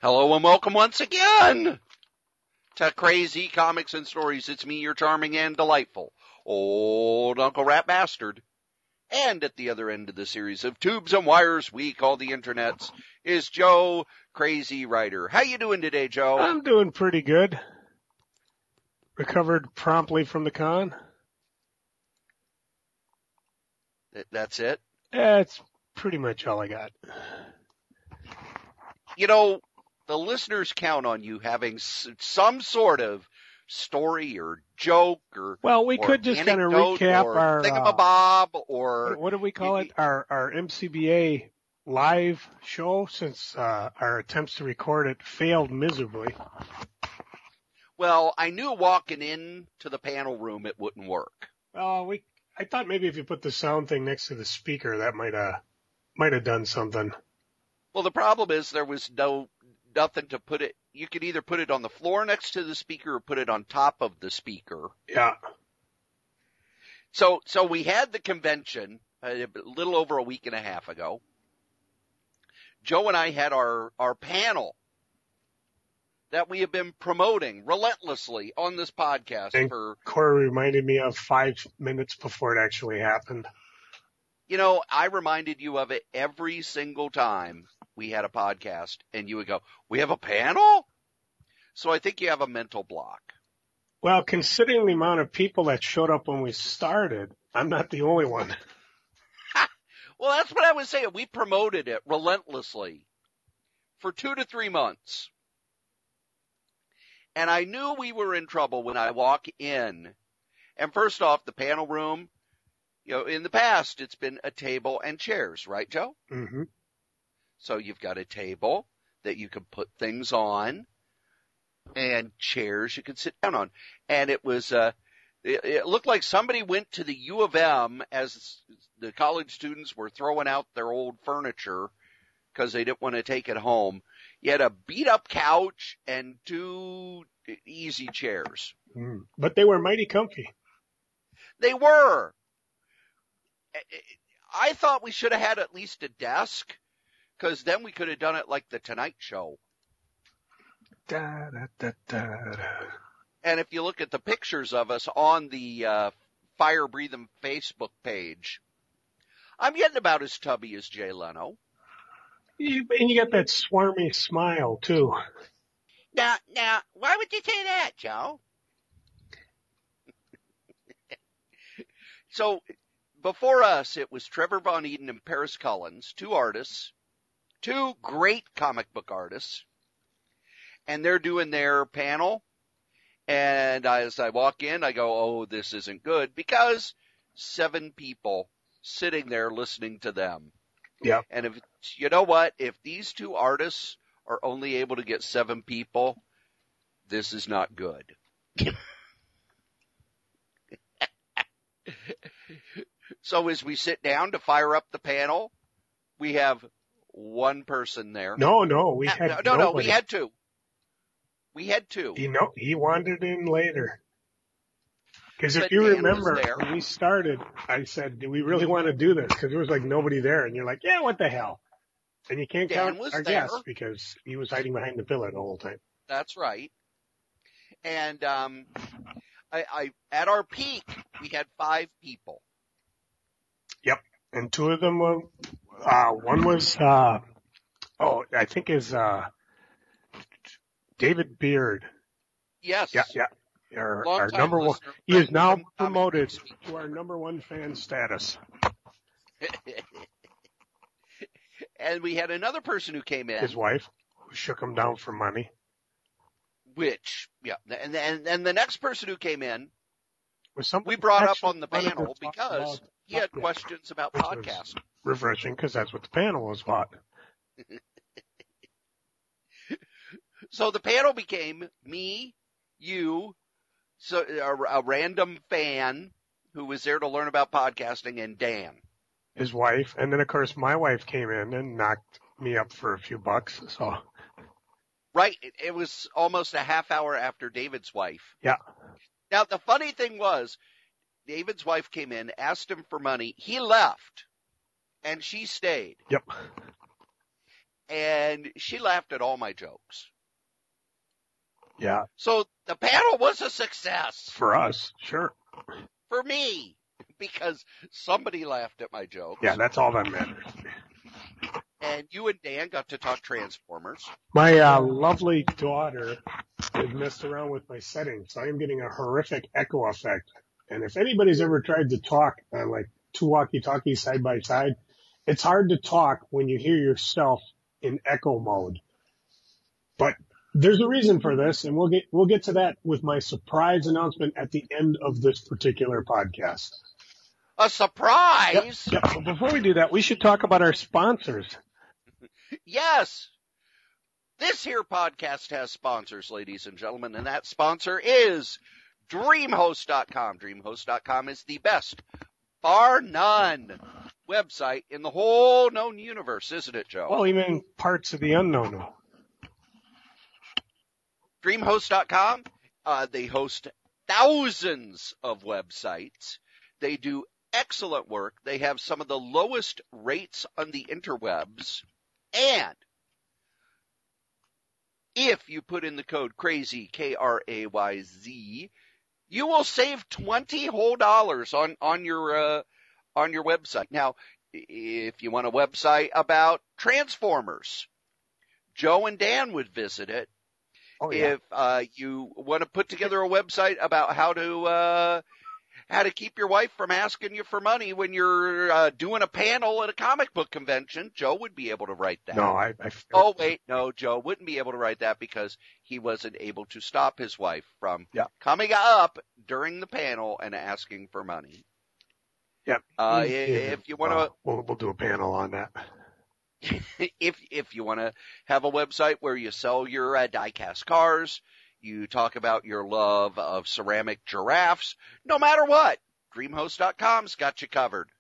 Hello and welcome once again to Crazy Comics and Stories. It's me, your charming and delightful old Uncle Rat Bastard. And at the other end of the series of tubes and wires we call the internets is Joe Crazy Writer. How you doing today, Joe? I'm doing pretty good. Recovered promptly from the con. That's it? That's pretty much all I got. You know, the listeners count on you having some sort of story or joke or well, we could just kind of recap or our thingamabob or what do we call it? Our MCBA live show, since our attempts to record it failed miserably. Well, I knew walking into the panel room it wouldn't work. I thought maybe if you put the sound thing next to the speaker, that might have done something. Well, the problem is there was nothing to put it. You could either put it on the floor next to the speaker or put it on top of the speaker. Yeah. So we had the convention a little over a week and a half ago. Joe and I had our panel that we have been promoting relentlessly on this podcast and Corey reminded me of 5 minutes before it actually happened. You know, I reminded you of it every single time we had a podcast, and you would go, "We have a panel?" So I think you have a mental block. Well, considering the amount of people that showed up when we started, I'm not the only one. Well, that's what I was saying. We promoted it relentlessly for 2 to 3 months. And I knew we were in trouble when I walk in. And first off, the panel room, you know, in the past, it's been a table and chairs, right, Joe? Mm-hmm. So you've got a table that you can put things on and chairs you can sit down on. And it was, it looked like somebody went to the U of M as the college students were throwing out their old furniture because they didn't want to take it home. You had a beat-up couch and 2 easy chairs. But they were mighty comfy. They were. I thought we should have had at least a desk, because then we could have done it like the Tonight Show. Da, da, da, da, da. And if you look at the pictures of us on the Fire Breathing Facebook page, I'm getting about as tubby as Jay Leno. And you got that swarmy smile, too. Now, why would you say that, Joe? So, before us, it was Trevor Von Eden and Paris Cullins, 2 artists, 2 great comic book artists, and they're doing their panel. And as I walk in, I go, "Oh, this isn't good," because 7 people sitting there listening to them. Yeah. And if you know what, if these 2 artists are only able to get 7 people, this is not good. So as we sit down to fire up the panel, we have 1 person there. No, we had no, we had 2. We had 2. He wandered in later. Because if you remember, when we started, I said, "Do we really want to do this?" Because there was like nobody there, and you're like, "Yeah, what the hell?" And you can't count our guest because he was hiding behind the pillar the whole time. That's right. And I at our peak, we had 5 people. Yep, and 2 of them were. One was I think is David Beard. Yes. Yeah. Our number one. He is now promoted to our number 1 fan status. And we had another person who came in. His wife, who shook him down for money. And the next person who came in, we brought up on the panel because he had questions about podcasting. Refreshing, because that's what the panel was about. So the panel became me, you, so a random fan who was there to learn about podcasting, and Dan. His wife. And then, of course, my wife came in and knocked me up for a few bucks. So. Right. It was almost a half hour after David's wife. Yeah. Now, the funny thing was, David's wife came in, asked him for money. He left, and she stayed. Yep. and she laughed at all my jokes. Yeah. So the panel was a success. For us, sure. For me, because somebody laughed at my jokes. Yeah, that's all that matters. And you and Dan got to talk Transformers. My lovely daughter had messed around with my settings, so I am getting a horrific echo effect. And if anybody's ever tried to talk on like two walkie-talkies side by side, it's hard to talk when you hear yourself in echo mode. But there's a reason for this, and we'll get to that with my surprise announcement at the end of this particular podcast. A surprise? Yep. But before we do that, we should talk about our sponsors. Yes. This here podcast has sponsors, ladies and gentlemen, and that sponsor is DreamHost.com. DreamHost.com is the best, bar none, website in the whole known universe, isn't it, Joe? Well, even parts of the unknown. DreamHost.com, they host thousands of websites. They do excellent work. They have some of the lowest rates on the interwebs. And if you put in the code CRAZY, KRAYZ, you will save $20 whole on your website. Now, if you want a website about Transformers, Joe and Dan would visit it. Oh, yeah. If you want to put together a website about how to keep your wife from asking you for money when you're doing a panel at a comic book convention, Joe would be able to write that. No, Oh, wait, no, Joe wouldn't be able to write that because he wasn't able to stop his wife from coming up during the panel and asking for money. Yep. If you want to, we'll do a panel on that. If you want to have a website where you sell your die-cast cars, you talk about your love of ceramic giraffes, no matter what, DreamHost.com's got you covered.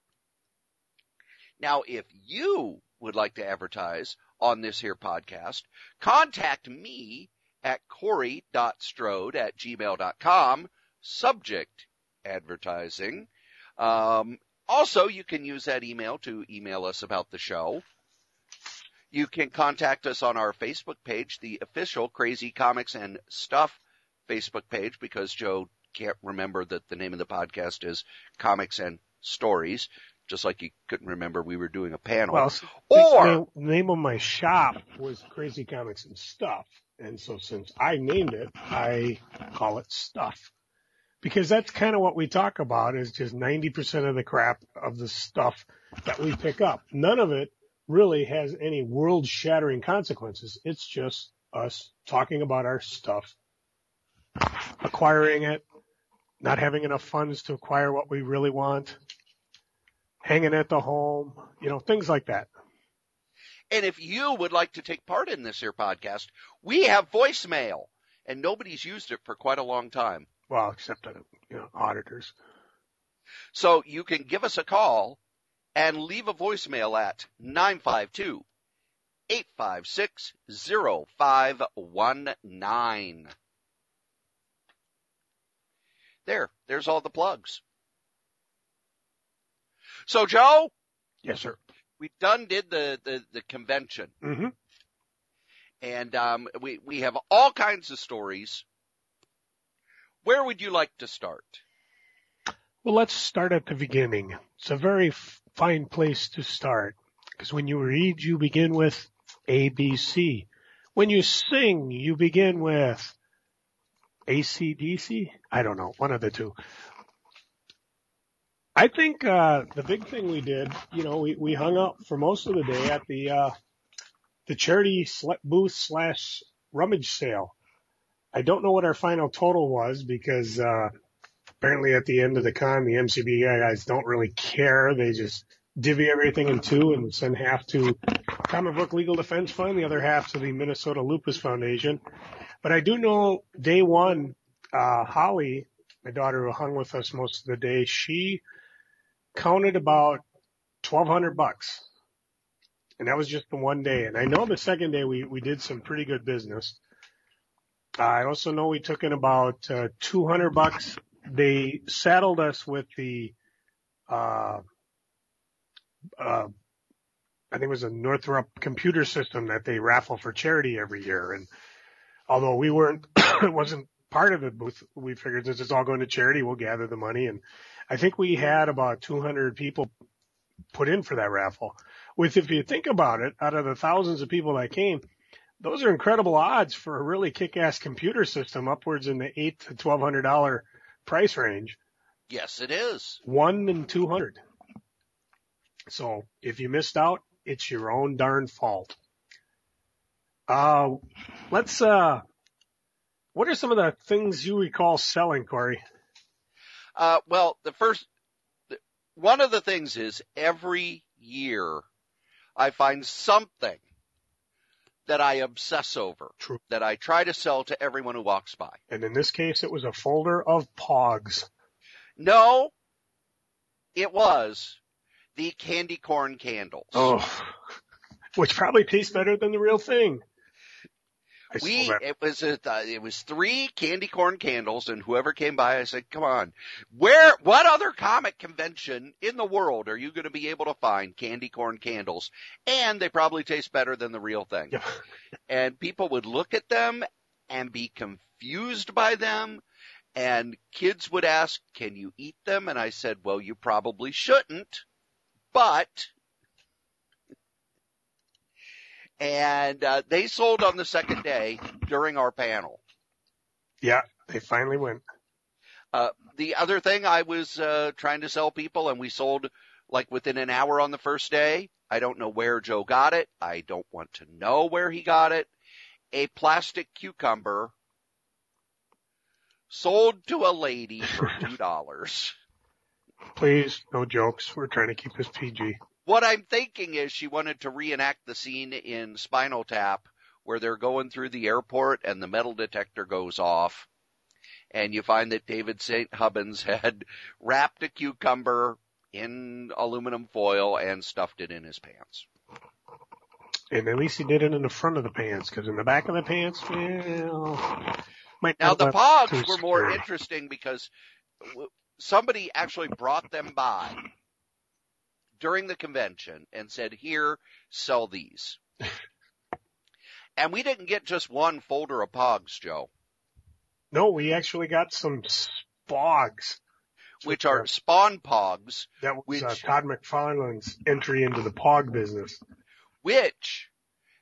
Now, if you would like to advertise on this here podcast, contact me at corey.strode@gmail.com, subject advertising. Also, you can use that email to email us about the show. You can contact us on our Facebook page, the official Crazy Comics and Stuff Facebook page, because Joe can't remember that the name of the podcast is Comics and Stories, just like he couldn't remember we were doing a panel. Well, the name of my shop was Crazy Comics and Stuff, and so since I named it, I call it Stuff. Because that's kind of what we talk about, is just 90% of the crap of the stuff that we pick up. None of it really has any world-shattering consequences. It's just us talking about our stuff, acquiring it, not having enough funds to acquire what we really want, hanging at the home, things like that. And if you would like to take part in this here podcast, we have voicemail, and nobody's used it for quite a long time. Well, except, auditors. So you can give us a call and leave a voicemail at 952-856-0519. There's all the plugs. So, Joe? Yes, sir. We done did the convention. Mm-hmm. And we have all kinds of stories. Where would you like to start? Well, let's start at the beginning. It's a very fine place to start, because when you read, you begin with ABC. When you sing, you begin with AC/DC? I don't know, one of the two. I think the big thing we did, we hung out for most of the day at the charity booth / rummage sale. I don't know what our final total was, because apparently at the end of the con, the MCB guys don't really care. They just divvy everything in two and send half to Comic Book Legal Defense Fund, the other half to the Minnesota Lupus Foundation. But I do know day one, Holly, my daughter who hung with us most of the day, she counted about $1,200. And that was just the one day. And I know the second day we did some pretty good business. I also know we took in about $200. They saddled us with the I think it was a Northrop computer system that they raffle for charity every year. And although we weren't, it wasn't part of it, we figured since it's all going to charity, we'll gather the money. And I think we had about 200 people put in for that raffle. With, if you think about it, out of the thousands of people that came, those are incredible odds for a really kick-ass computer system, upwards in the $800 to $1,200 price range. Yes, it is. 1 in 200. So if you missed out, it's your own darn fault. What are some of the things you recall selling, Corey? Well, one of the things is every year I find something that I obsess over. True. That I try to sell to everyone who walks by. And in this case, it was a folder of Pogs. No, it was the candy corn candles. Oh, which probably tastes better than the real thing. It was 3 candy corn candles, and whoever came by, I said, come on, what other comic convention in the world are you going to be able to find candy corn candles? And they probably taste better than the real thing. Yep. And people would look at them and be confused by them. And kids would ask, can you eat them? And I said, well, you probably shouldn't, but... And they sold on the second day during our panel. Yeah, they finally went. The other thing I was trying to sell people, and we sold like within an hour on the first day. I don't know where Joe got it. I don't want to know where he got it. A plastic cucumber sold to a lady for $2. Please, no jokes. We're trying to keep this PG. What I'm thinking is she wanted to reenact the scene in Spinal Tap where they're going through the airport and the metal detector goes off. And you find that David St. Hubbins had wrapped a cucumber in aluminum foil and stuffed it in his pants. And at least he did it in the front of the pants, because in the back of the pants, well... Now, the Pogs were more interesting because somebody actually brought them by during the convention and said, here, sell these. And we didn't get just one folder of Pogs, Joe. No, we actually got some Spogs. Which are Spawn Pogs. That was Todd McFarlane's entry into the Pog business. Which,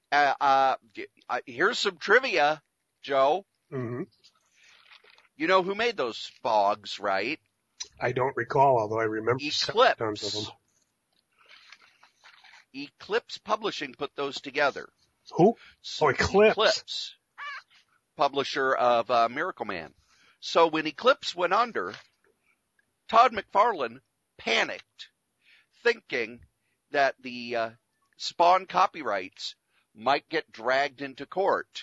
here's some trivia, Joe. Mm-hmm. You know who made those Pogs, right? I don't recall, although I remember tons of them. Eclipse Publishing put those together. Who? Oh, Eclipse. Eclipse, publisher of Miracle Man. So when Eclipse went under, Todd McFarlane panicked, thinking that the Spawn copyrights might get dragged into court.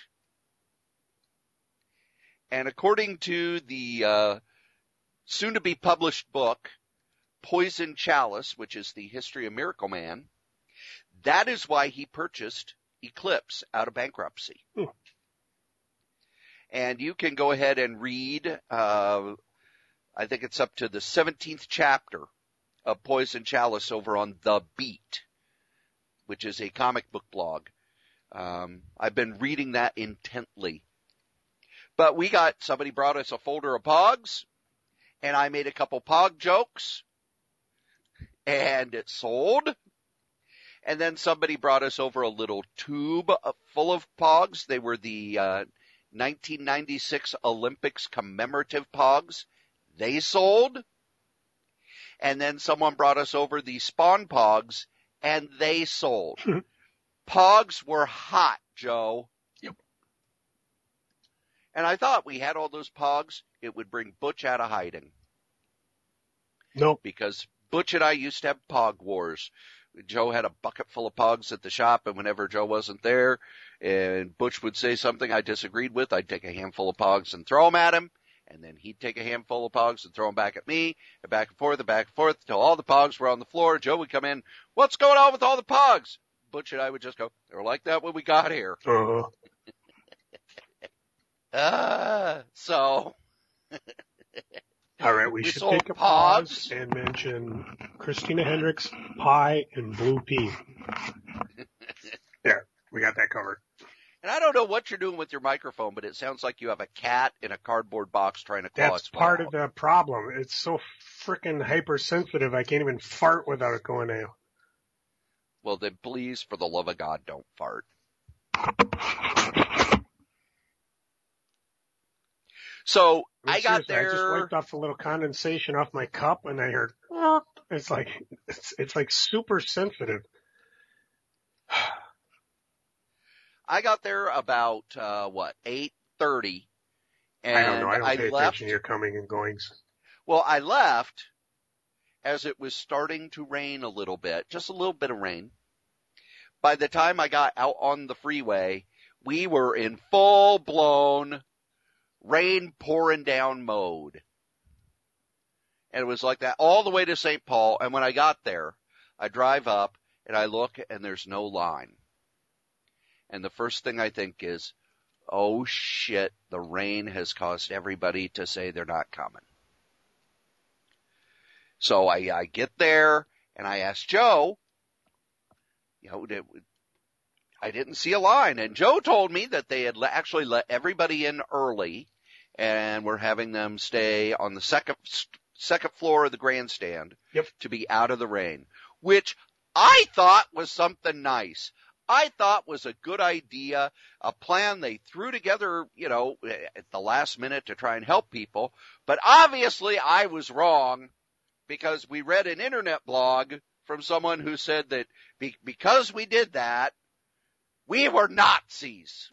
And according to the soon-to-be published book, Poison Chalice, which is the history of Miracle Man, that is why he purchased Eclipse out of bankruptcy. And you can go ahead and read, I think it's up to the 17th chapter of Poison Chalice over on The Beat, which is a comic book blog. I've been reading that intently. But somebody brought us a folder of Pogs, and I made a couple Pog jokes, and it sold. And then somebody brought us over a little tube full of Pogs. They were the 1996 Olympics commemorative Pogs. They sold. And then someone brought us over the Spawn Pogs, and they sold. Pogs were hot, Joe. Yep. And I thought we had all those Pogs, it would bring Butch out of hiding. Nope. Because Butch and I used to have Pog wars. Joe had a bucket full of Pogs at the shop, and whenever Joe wasn't there and Butch would say something I disagreed with, I'd take a handful of Pogs and throw them at him, and then he'd take a handful of Pogs and throw them back at me, and back and forth, till all the Pogs were on the floor. Joe would come in, what's going on with all the Pogs? Butch and I would just go, they were like that when we got here. So, All right, we should take a pause and mention Christina Hendricks, pie, and blue pea. There, we got that covered. And I don't know what you're doing with your microphone, but it sounds like you have a cat in a cardboard box trying to claw its way out. That's part of the problem. It's so frickin' hypersensitive, I can't even fart without it going out. Well, then please, for the love of God, don't fart. So I got there. I just wiped off a little condensation off my cup, and I heard. It's like super sensitive. I got there about 8:30, and I don't know. I don't pay attention to your coming and goings. Well, I left as it was starting to rain a little bit, just a little bit of rain. By the time I got out on the freeway, we were in full-blown rain pouring down mode. And it was like that all the way to St. Paul. And when I got there, I drive up and I look and there's no line. And the first thing I think is, oh shit, the rain has caused everybody to say they're not coming. So I get there and I ask Joe, I didn't see a line. And Joe told me that they had actually let everybody in early and were having them stay on the second floor of the grandstand to be out of the rain, which I thought was something nice. I thought was a good idea, a plan they threw together, at the last minute to try and help people. But obviously I was wrong because we read an internet blog from someone who said that because we did that, we were Nazis.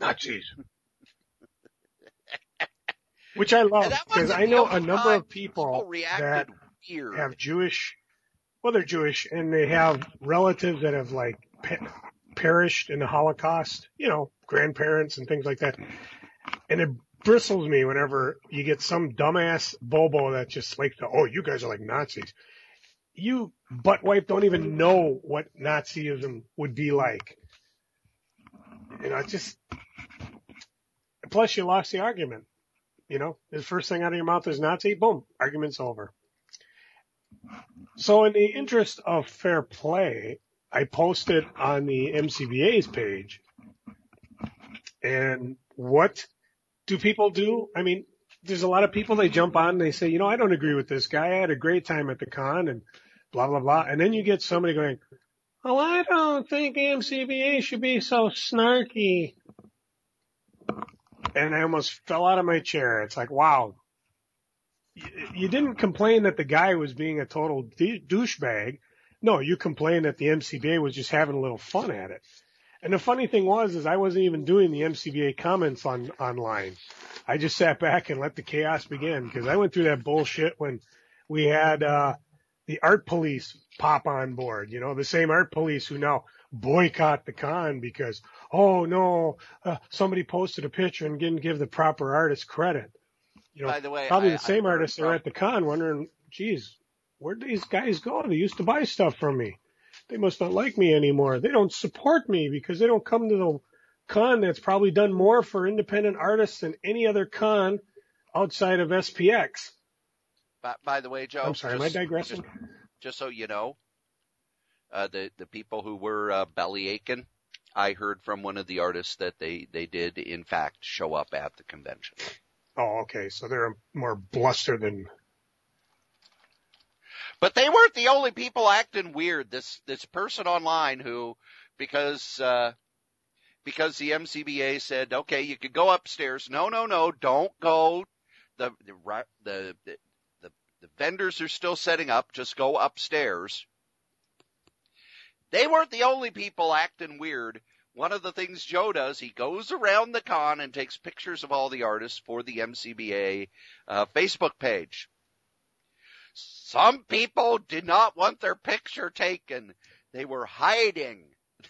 Which I love, because I know a number of people that have Jewish, well, they're Jewish, and they have relatives that have, perished in the Holocaust, grandparents and things like that. And it bristles me whenever you get some dumbass bobo that just you guys are like Nazis. You buttwipe don't even know what Nazism would be like. Plus you lost the argument. The first thing out of your mouth is Nazi, boom, argument's over. So in the interest of fair play, I posted on the MCBA's page. And what do people do? I mean, there's a lot of people, they jump on and they say, I don't agree with this guy. I had a great time at the con and blah, blah, blah. And then you get somebody going, oh, I don't think MCBA should be so snarky. And I almost fell out of my chair. It's like, wow. You didn't complain that the guy was being a total douchebag. No, you complained that the MCBA was just having a little fun at it. And the funny thing is I wasn't even doing the MCBA comments online. I just sat back and let the chaos begin because I went through that bullshit when we had the art police pop on board. The same art police who now boycott the con because, somebody posted a picture and didn't give the proper artist credit. By the way, probably the same artists are at the con wondering, geez, where'd these guys go? They used to buy stuff from me. They must not like me anymore. They don't support me because they don't come to the con that's probably done more for independent artists than any other con outside of SPX. By the way, Joe. I'm sorry, am I digressing? Just so you know, the people who were belly aching, I heard from one of the artists that they did in fact show up at the convention. Oh, okay. So they're more bluster than. But they weren't the only people acting weird. This person online who, because the MCBA said, okay, you could go upstairs. No, don't go. The vendors are still setting up. Just go upstairs. They weren't the only people acting weird. One of the things Joe does, he goes around the con and takes pictures of all the artists for the MCBA Facebook page. Some people did not want their picture taken. They were hiding.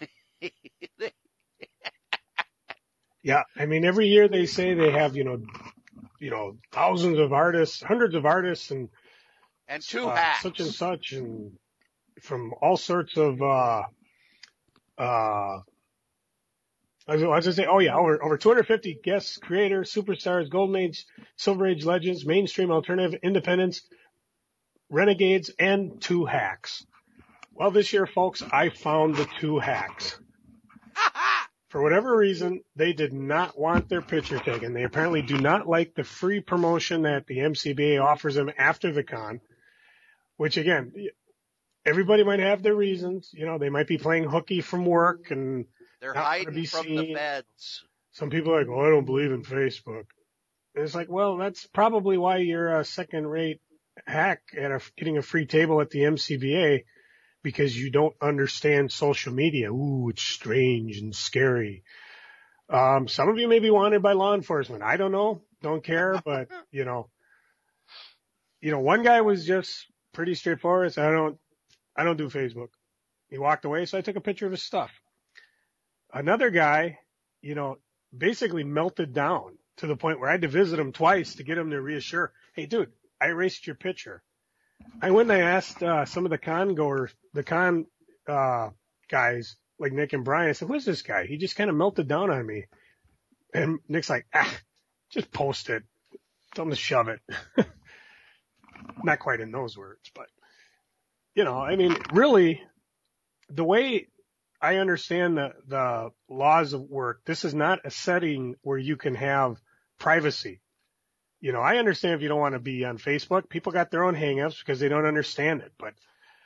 Yeah, I mean, every year they say they have, thousands of artists, hundreds of artists, and two hats, such and such, and from all sorts of I was going to say, oh yeah, over 250 guests, creators, superstars, golden age, silver age legends, mainstream, alternative, independents, renegades, and 2 hacks. Well, this year, folks, I found the 2 hacks. For whatever reason, they did not want their picture taken. They apparently do not like the free promotion that the MCBA offers them after the con, which again, everybody might have their reasons. You know, they might be playing hooky from work and they're hiding from the feds. Some people are like, well, I don't believe in Facebook. And it's like, well, that's probably why you're a second-rate hack at getting a free table at the MCBA, because you don't understand social media. Ooh, it's strange and scary. Some of you may be wanted by law enforcement. I don't know. Don't care. But, you know, one guy was just pretty straightforward. So I don't do Facebook. He walked away. So I took a picture of his stuff. Another guy, you know, basically melted down to the point where I had to visit him twice to get him to reassure, hey, dude, I erased your picture. I went and I asked some of the con guys like Nick and Brian. I said, "Who's this guy?" He just kind of melted down on me. And Nick's like, just post it. Tell him to shove it. Not quite in those words, but, you know, I mean, really, the way I understand the laws of work, this is not a setting where you can have privacy. You know, I understand if you don't want to be on Facebook. People got their own hangups because they don't understand it, but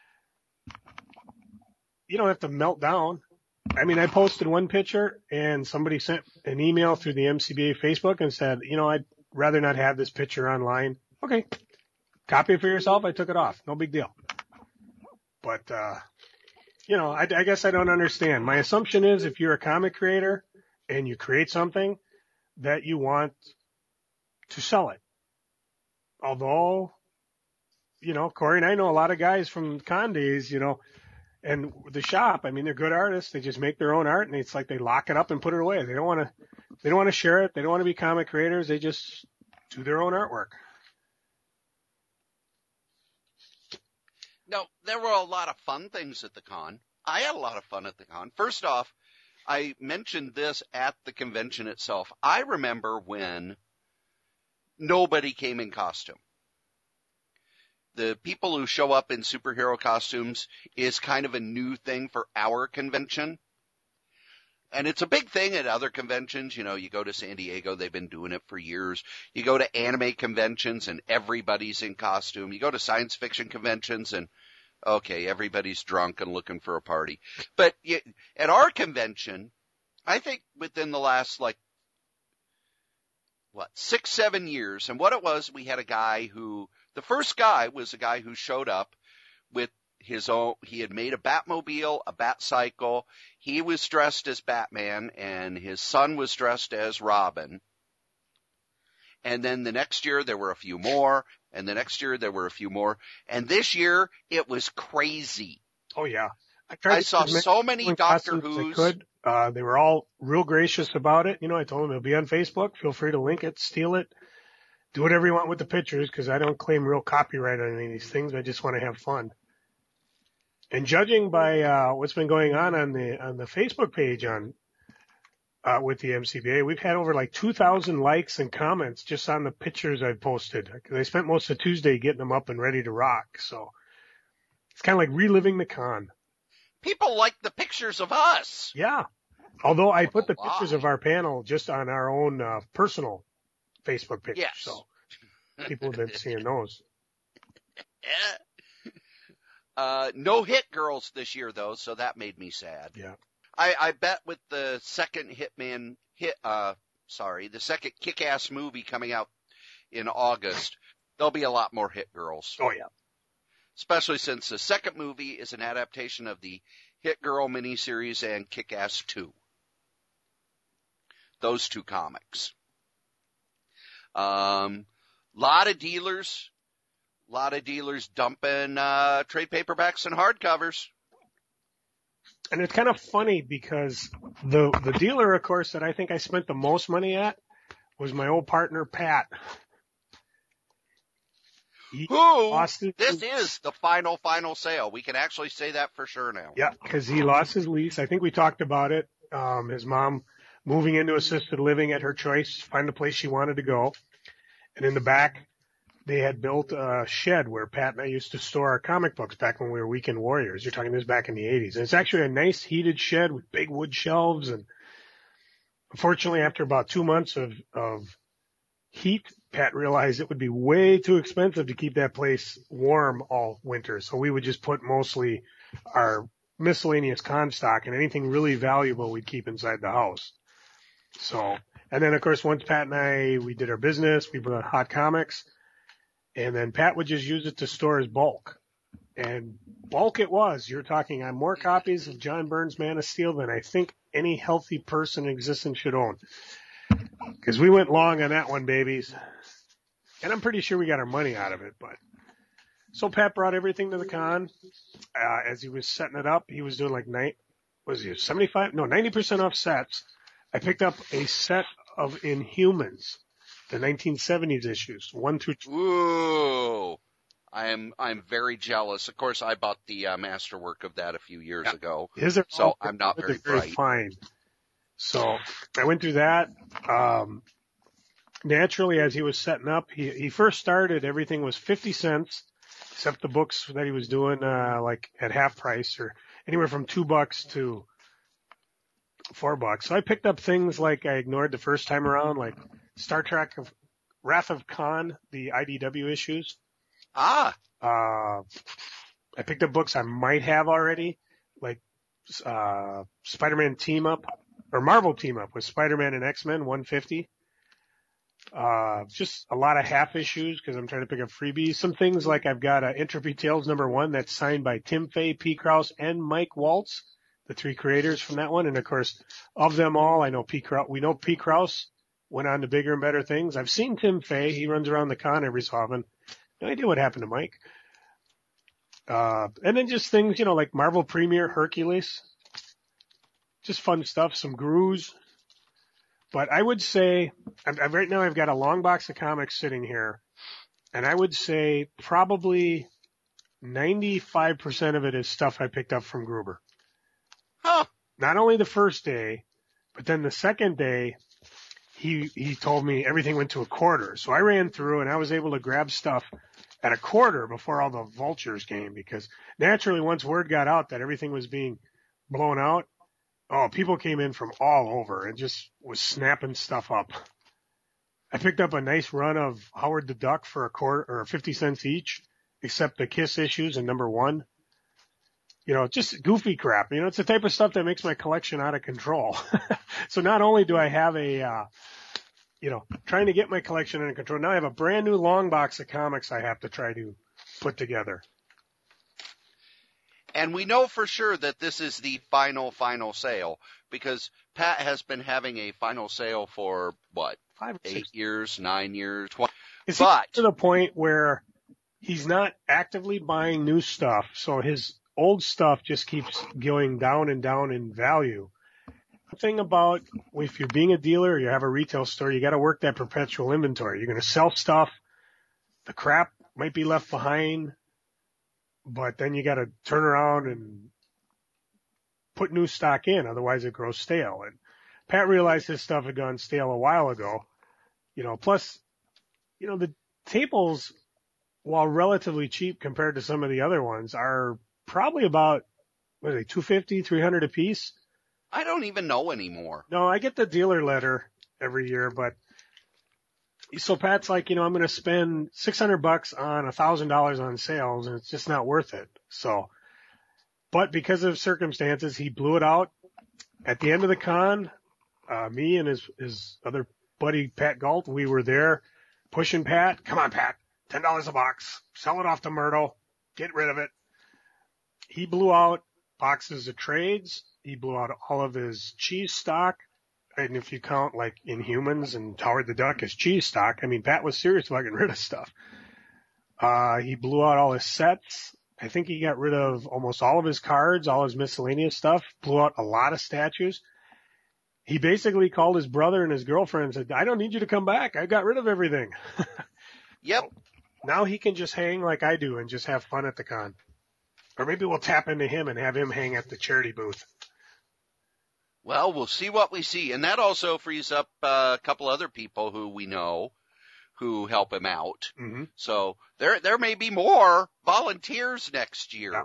you don't have to melt down. I mean, I posted one picture and somebody sent an email through the MCBA Facebook and said, you know, I'd rather not have this picture online. Okay. Copy it for yourself. I took it off. No big deal. But, you know, I guess I don't understand. My assumption is if you're a comic creator and you create something that you want to sell it. Although, you know, Corey and I know a lot of guys from con days, you know, and the shop, I mean, they're good artists. They just make their own art and it's like they lock it up and put it away. They don't want to share it. They don't want to be comic creators. They just do their own artwork. No, there were a lot of fun things at the con. I had a lot of fun at the con. First off, I mentioned this at the convention itself. I remember when nobody came in costume. The people who show up in superhero costumes is kind of a new thing for our convention. And it's a big thing at other conventions. You know, you go to San Diego, they've been doing it for years. You go to anime conventions and everybody's in costume. You go to science fiction conventions and, okay, everybody's drunk and looking for a party. But at our convention, I think within the last, 6-7 years, and what it was, we had a guy the first guy was a guy who showed up with his own, he had made a Batmobile, a Batcycle. He was dressed as Batman and his son was dressed as Robin. And then the next year there were a few more, and the next year there were a few more. And this year it was crazy. Oh yeah. I saw so many Doctor Who's. They were all real gracious about it. You know, I told them it'll be on Facebook. Feel free to link it, steal it, do whatever you want with the pictures, because I don't claim real copyright on any of these things. I just want to have fun. And judging by what's been going on the Facebook page with the MCBA, we've had over 2,000 likes and comments just on the pictures I've posted. Because I spent most of Tuesday getting them up and ready to rock. So it's kind of like reliving the con. People like the pictures of us. Yeah. Although I put the pictures of our panel just on our own personal Facebook page. Yes. So people have been seeing those. No hit girls this year though, so that made me sad. Yeah. I bet with the second the second Kick-Ass movie coming out in August, there'll be a lot more hit girls. Oh yeah. Especially since the second movie is an adaptation of the Hit Girl miniseries and Kick-Ass 2. Those two comics. Lot of dealers dumping trade paperbacks and hardcovers. And it's kind of funny because the dealer, of course, that I think I spent the most money at was my old partner, Pat. This is the final sale. We can actually say that for sure now. Yeah, because he lost his lease. I think we talked about it. His mom moving into assisted living at her choice, find the place she wanted to go. And in the back, they had built a shed where Pat and I used to store our comic books back when we were Weekend Warriors. You're talking this back in the 80s. And it's actually a nice heated shed with big wood shelves. And unfortunately, after about 2 months of heat, Pat realized it would be way too expensive to keep that place warm all winter. So we would just put mostly our miscellaneous con stock, and anything really valuable we'd keep inside the house. So, and then of course, once Pat and we did our business, we bought Hot Comics, and then Pat would just use it to store his bulk. And bulk it was. You're talking on more copies of John Byrne's Man of Steel than I think any healthy person in existence should own. Because we went long on that one, babies. And I'm pretty sure we got our money out of it, but. So Pat brought everything to the con. As he was setting it up, he was doing like 90% off sets. I picked up a set of Inhumans, the 1970s issues, 1 through 2. Ooh. I'm very jealous. Of course, I bought the masterwork of that a few years ago. So I'm not very bright. Fine. So I went through that. Naturally, as he was setting up, he first started, everything was 50 cents. Except the books that he was doing, like at half price or anywhere from $2 to $4. So I picked up things like I ignored the first time around, like Star Trek of Wrath of Khan, the IDW issues. I picked up books I might have already, like, Spider-Man Team Up or Marvel Team Up with Spider-Man and X-Men 150. Just a lot of half issues because I'm trying to pick up freebies. Some things like I've got Entropy Tales #1 that's signed by Tim Fay, P. Krause, and Mike Waltz, the 3 creators from that one. And of course, of them all, I know P. Krause. We know P. Krause went on to bigger and better things. I've seen Tim Fay. He runs around the con every so often. No idea what happened to Mike. And then just things, like Marvel Premiere, Hercules. Just fun stuff. Some Grooves. But I would say, right now I've got a long box of comics sitting here, and I would say probably 95% of it is stuff I picked up from Gruber. Huh. Not only the first day, but then the second day, he told me everything went to a quarter. So I ran through and I was able to grab stuff at a quarter before all the vultures came, because naturally once word got out that everything was being blown out, people came in from all over and just was snapping stuff up. I picked up a nice run of Howard the Duck for a quarter or 50 cents each, except the Kiss issues and #1. Just goofy crap. It's the type of stuff that makes my collection out of control. So not only do I have trying to get my collection under control, now I have a brand new long box of comics I have to try to put together. And we know for sure that this is the final sale, because Pat has been having a final sale for, 8 years, 9 years, 20. Is he to the point where he's not actively buying new stuff, so his old stuff just keeps going down and down in value? The thing about, if you're being a dealer or you have a retail store, you got to work that perpetual inventory. You're going to sell stuff. The crap might be left behind. But then you got to turn around and put new stock in, otherwise it grows stale. And Pat realized his stuff had gone stale a while ago. Plus, the tables, while relatively cheap compared to some of the other ones, are probably about, what are they, $250, $300 a piece? I don't even know anymore. No, I get the dealer letter every year, but so Pat's like, I'm going to spend $600 on $1,000 on sales, and it's just not worth it. So, but because of circumstances, he blew it out at the end of the con. Me and his other buddy, Pat Galt, we were there pushing Pat. Come on, Pat, $10 a box, sell it off to Myrtle, get rid of it. He blew out boxes of trades. He blew out all of his cheese stock. And if you count like Inhumans and Howard the Duck as cheese stock, Pat was serious about getting rid of stuff. He blew out all his sets. I think he got rid of almost all of his cards, all his miscellaneous stuff, blew out a lot of statues. He basically called his brother and his girlfriend and said, I don't need you to come back. I got rid of everything. Yep. Now he can just hang like I do and just have fun at the con. Or maybe we'll tap into him and have him hang at the charity booth. Well, we'll see what we see. And that also frees up a couple other people who we know who help him out. Mm-hmm. So there may be more volunteers next year.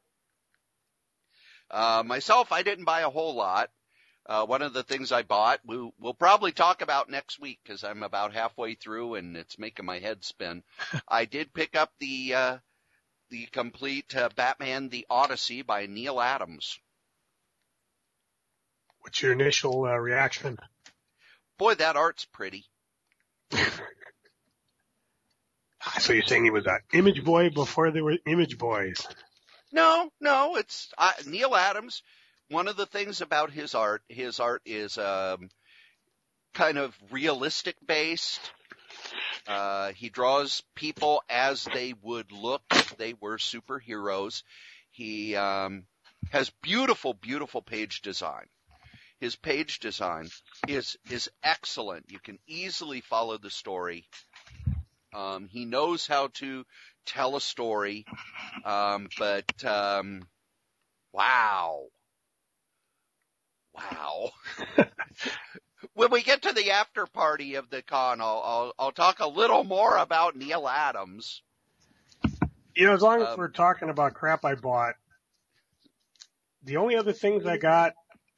Yeah. Myself, I didn't buy a whole lot. One of the things I bought, we'll probably talk about next week because I'm about halfway through and it's making my head spin. I did pick up the complete Batman: The Odyssey by Neil Adams. What's your initial reaction? Boy, that art's pretty. So you're saying he was an image boy before there were image boys? No, it's Neil Adams. One of the things about his art is kind of realistic based. He draws people as they would look if they were superheroes. He has beautiful, beautiful page design. His page design is excellent. You can easily follow the story. He knows how to tell a story, but wow. When we get to the after party of the con, I'll talk a little more about Neil Adams. You know, as long as we're talking about crap I bought, the only other things I got,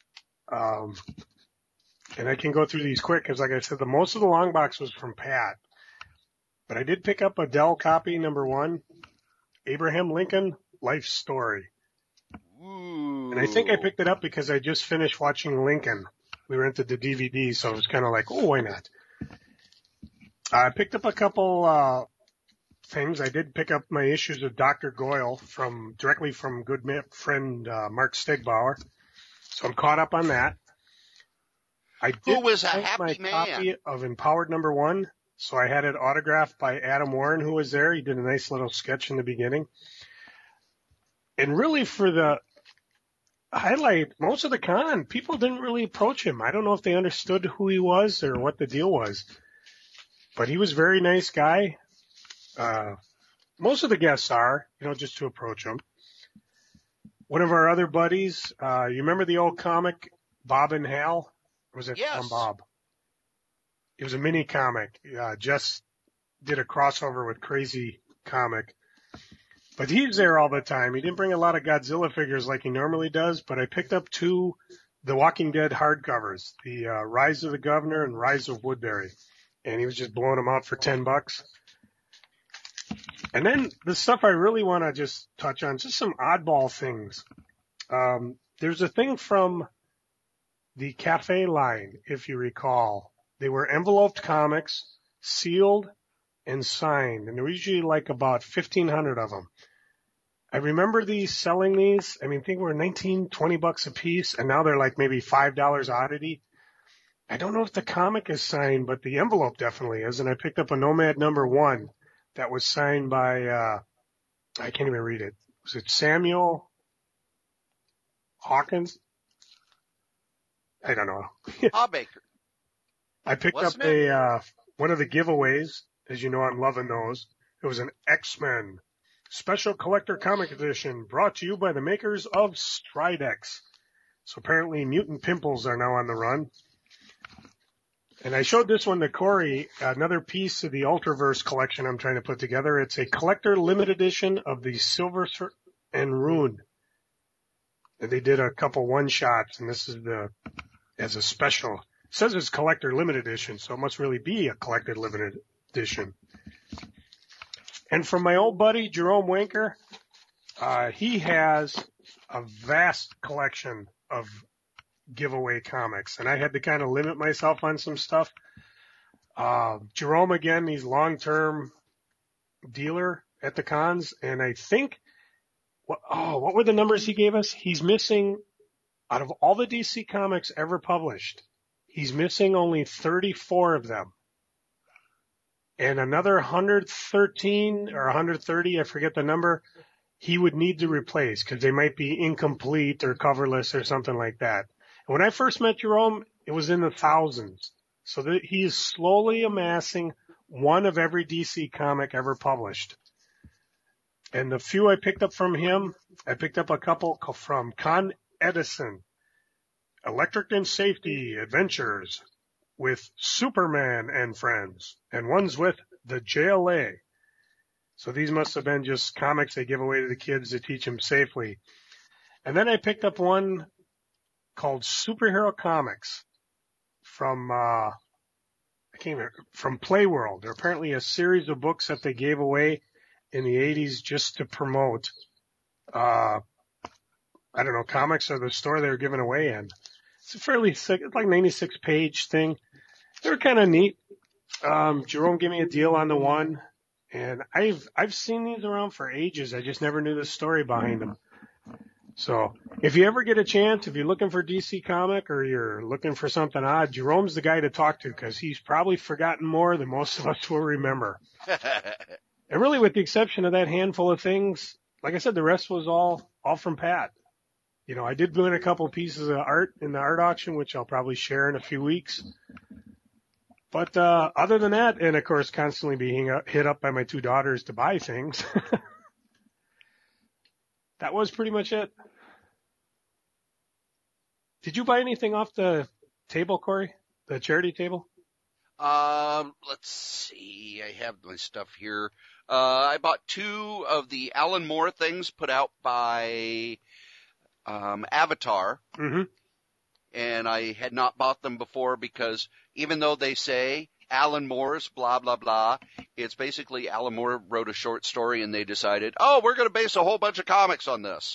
and I can go through these quick because, like I said, most of the long box was from Pat. But I did pick up a Dell copy, #1, Abraham Lincoln, Life Story. Ooh. And I think I picked it up because I just finished watching Lincoln. We rented the DVD, so I was kind of like, oh, why not? I picked up a couple things. I did pick up my issues of Dr. Goyle directly from good friend Mark Stegbauer. So I'm caught up on that. I did Who was a happy my man. copy of Empowered #1. So I had it autographed by Adam Warren, who was there. He did a nice little sketch in the beginning. And really for the highlight, most of the con, people didn't really approach him. I don't know if they understood who he was or what the deal was. But he was a very nice guy. Most of the guests are, just to approach him. One of our other buddies, you remember the old comic, Bob and Hal? Or was it Yes. Bob? It was a mini comic. Just did a crossover with Crazy Comic. But he's there all the time. He didn't bring a lot of Godzilla figures like he normally does, but I picked up 2 The Walking Dead hardcovers, the Rise of the Governor and Rise of Woodbury. And he was just blowing them out for $10. And then the stuff I really want to just touch on, just some oddball things. There's a thing from the Cafe line, if you recall. They were enveloped comics, sealed and signed, and there were usually like about 1,500 of them. I remember selling these. I think they were $19, $20 a piece, and now they're like maybe $5 oddity. I don't know if the comic is signed, but the envelope definitely is, and I picked up a Nomad #1 that was signed by, I can't even read it. Was it Samuel Hawkins? I don't know. Hawbaker. I picked up one of the giveaways. As you know, I'm loving those. It was an X-Men special collector comic edition brought to you by the makers of Stridex. So apparently Mutant Pimples are now on the run. And I showed this one to Corey, another piece of the Ultraverse collection I'm trying to put together. It's a collector limited edition of the Silver and Rune. And they did a couple one-shots, and this is as a special. It says it's collector limited edition, so it must really be a collector limited edition. And from my old buddy, Jerome Winker, he has a vast collection of giveaway comics, and I had to kind of limit myself on some stuff. Jerome, again, he's long-term dealer at the cons, and I think, what were the numbers he gave us? He's missing, out of all the DC comics ever published, he's missing only 34 of them. And another 113 or 130, I forget the number, he would need to replace because they might be incomplete or coverless or something like that. And when I first met Jerome, it was in the thousands. So he is slowly amassing one of every DC comic ever published. And the few I picked up from him, I picked up a couple from Con Edison. Electric and Safety Adventures with Superman and Friends, and one's with the JLA. So these must have been just comics they give away to the kids to teach them safely. And then I picked up one called Superhero Comics from from Playworld. They're apparently a series of books that they gave away in the 80s just to promote, comics or the store they were giving away in. It's a fairly sick, it's like 96 page thing. They were kind of neat. Jerome gave me a deal on the one, and I've seen these around for ages. I just never knew the story behind them. So if you ever get a chance, if you're looking for DC comic or you're looking for something odd, Jerome's the guy to talk to because he's probably forgotten more than most of us will remember. And really, with the exception of that handful of things, like I said, the rest was all from Pat. You know, I did win a couple of pieces of art in the art auction, which I'll probably share in a few weeks. But other than that, and of course, constantly being hit up by my two daughters to buy things, that was pretty much it. Did you buy anything off the table, Corey? The charity table? Let's see. I have my stuff here. I bought 2 of the Alan Moore things put out by Avatar. Mm-hmm. And I had not bought them before because even though they say Alan Moore's blah, blah, blah, it's basically Alan Moore wrote a short story and they decided, oh, we're going to base a whole bunch of comics on this.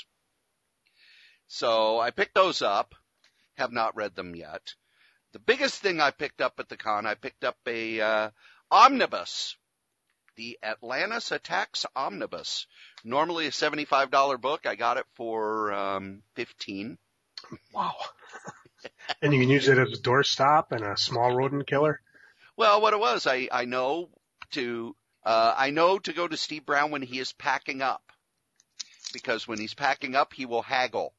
So I picked those up. Have not read them yet. The biggest thing I picked up at the con, I picked up a omnibus, the Atlantis Attacks Omnibus. Normally a $75 book. I got it for $15. Wow. And you can use it as a doorstop and a small rodent killer? Well, what it was, I know to go to Steve Brown when he is packing up. Because when he's packing up, he will haggle.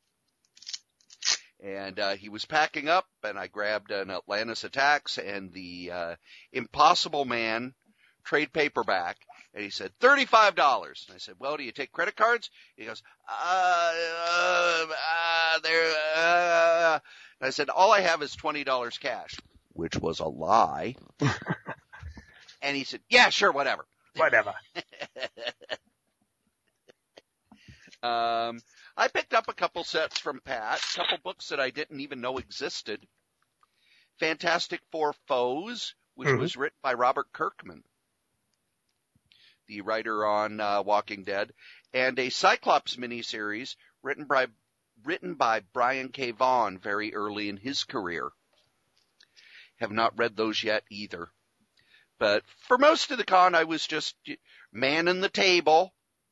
And he was packing up, and I grabbed an Atlantis Attacks and the Impossible Man trade paperback, and he said, $35. And I said, well, do you take credit cards? He goes, And I said, all I have is $20 cash, which was a lie. And he said, yeah, sure, whatever. Whatever. I picked up a couple sets from Pat, a couple books that I didn't even know existed. Fantastic Four Foes, which was written by Robert Kirkman, the writer on Walking Dead, and a Cyclops miniseries written by Brian K. Vaughan very early in his career. Have not read those yet either. But for most of the con, I was just manning the table.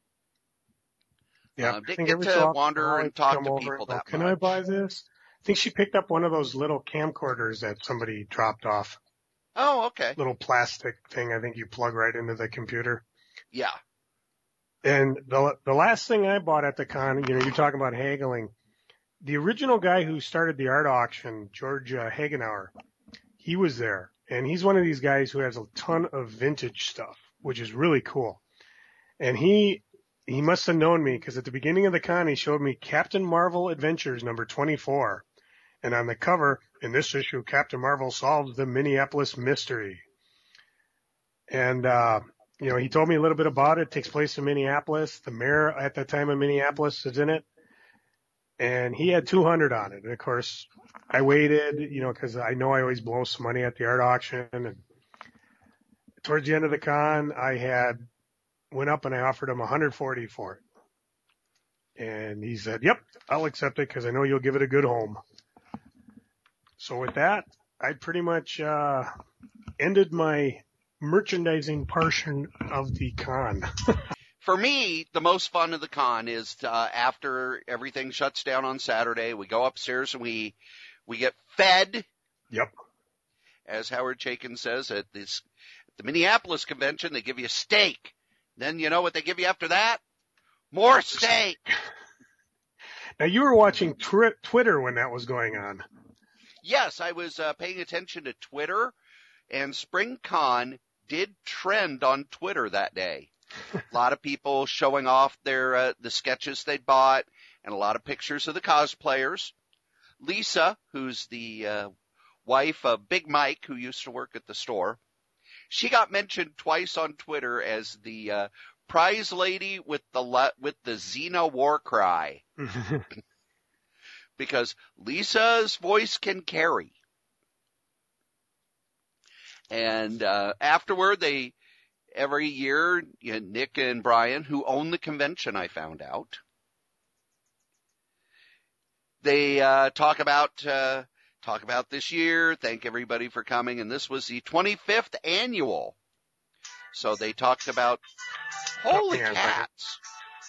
Yeah, didn't get to wander and talk to people that much. Can I buy this? I think she picked up one of those little camcorders that somebody dropped off. Oh, okay. Little plastic thing I think you plug right into the computer. Yeah. And the last thing I bought at the con, you're talking about haggling. The original guy who started the art auction, George Hagenauer, he was there. And he's one of these guys who has a ton of vintage stuff, which is really cool. And he must have known me because at the beginning of the con, he showed me Captain Marvel Adventures number 24. And on the cover, in this issue, Captain Marvel solves the Minneapolis mystery. And, he told me a little bit about it. It takes place in Minneapolis. The mayor at that time of Minneapolis is in it. And he had 200 on it. And of course, I waited, because I know I always blow some money at the art auction. And towards the end of the con, I went up and I offered him 140 for it. And he said, yep, I'll accept it because I know you'll give it a good home. So with that, I pretty much ended my merchandising portion of the con. For me, the most fun of the con is after everything shuts down on Saturday, we go upstairs and we get fed. Yep. As Howard Chaykin says, at the Minneapolis convention, they give you steak. Then you know what they give you after that? More steak. Now, you were watching Twitter when that was going on. Yes, I was paying attention to Twitter, and SpringCon did trend on Twitter that day. A lot of people showing off their the sketches they'd bought, and a lot of pictures of the cosplayers. Lisa, who's the wife of Big Mike, who used to work at the store, she got mentioned twice on Twitter as the prize lady with the Xena war cry. Because Lisa's voice can carry. And afterward, every year, Nick and Brian, who own the convention, I found out, they talk about this year, thank everybody for coming, and this was the 25th annual. So they talked about holy cats.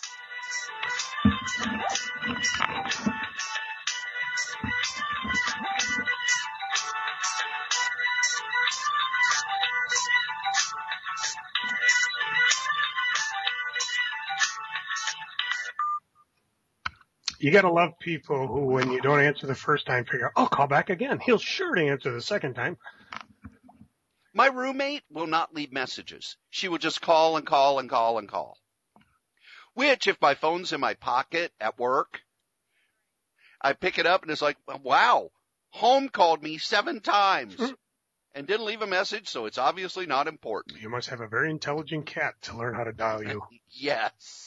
You gotta love people who, when you don't answer the first time, figure, oh, call back again. He'll sure to answer the second time. My roommate will not leave messages. She will just call and call and call and call. Which, if my phone's in my pocket at work, I pick it up and it's like, wow, home called me 7 times and didn't leave a message, so it's obviously not important. You must have a very intelligent cat to learn how to dial you. Yes.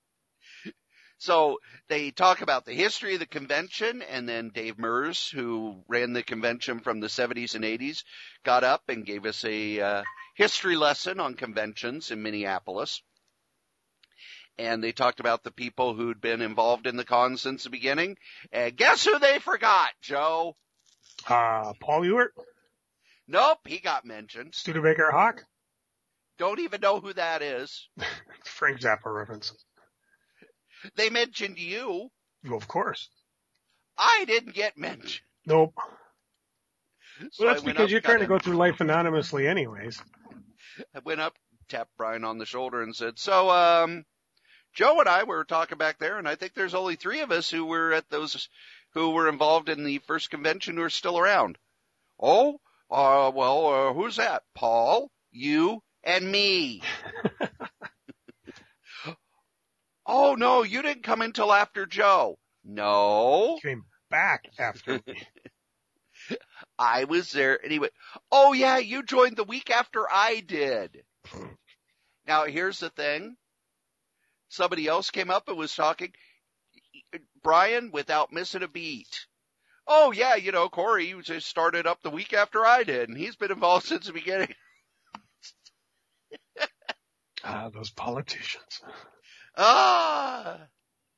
So they talk about the history of the convention, and then Dave Mers, who ran the convention from the 70s and 80s, got up and gave us a history lesson on conventions in Minneapolis. And they talked about the people who'd been involved in the con since the beginning. And guess who they forgot, Joe? Paul Ewert? Nope, he got mentioned. Studebaker Hawk? Don't even know who that is. Frank Zappa reference. They mentioned you. Well, of course. I didn't get mentioned. Nope. So well, that's because you're trying to go through life anonymously anyways. I went up, tapped Brian on the shoulder and said, so, Joe and I were talking back there, and I think there's only 3 of us who were involved in the first convention who are still around. Oh, who's that? Paul, you, and me. Oh, no, you didn't come until after Joe. No. Came back after me. I was there. Anyway, oh, yeah, you joined the week after I did. Now, here's the thing. Somebody else came up and was talking. Brian, without missing a beat. Oh, yeah, Corey just started up the week after I did, and he's been involved since the beginning. Those politicians. But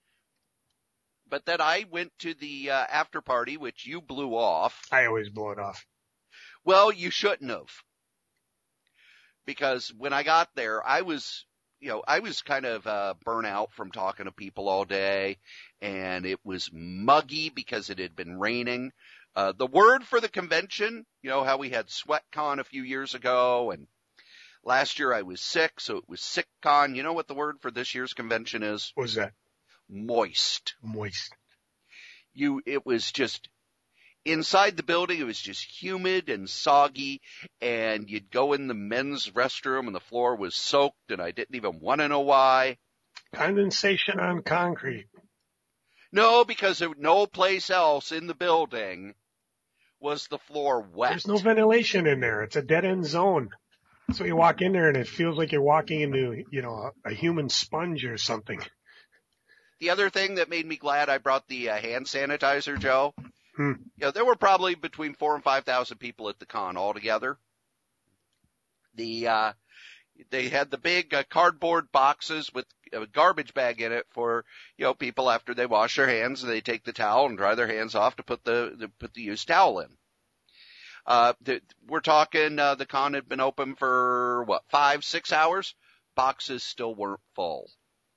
then I went to the after party, which you blew off. I always blow it off. Well, you shouldn't have. Because when I got there, I was kind of burnt out from talking to people all day, and it was muggy because it had been raining. The word for the convention, how we had SweatCon a few years ago, and last year I was sick, so it was SickCon. You know what the word for this year's convention is? What's that? Moist. Moist. It was just, inside the building, it was just humid and soggy, and you'd go in the men's restroom and the floor was soaked, and I didn't even want to know why. Condensation on concrete. No, because no place else in the building was the floor wet. There's no ventilation in there. It's a dead-end zone. So you walk in there and it feels like you're walking into, a human sponge or something. The other thing that made me glad I brought the hand sanitizer, Joe, there were probably between 4,000 and 5,000 people at the con altogether. They had the big cardboard boxes with a garbage bag in it for, people after they wash their hands, and they take the towel and dry their hands off to put the used towel in. We're talking, the con had been open for 5-6 hours. Boxes still weren't full.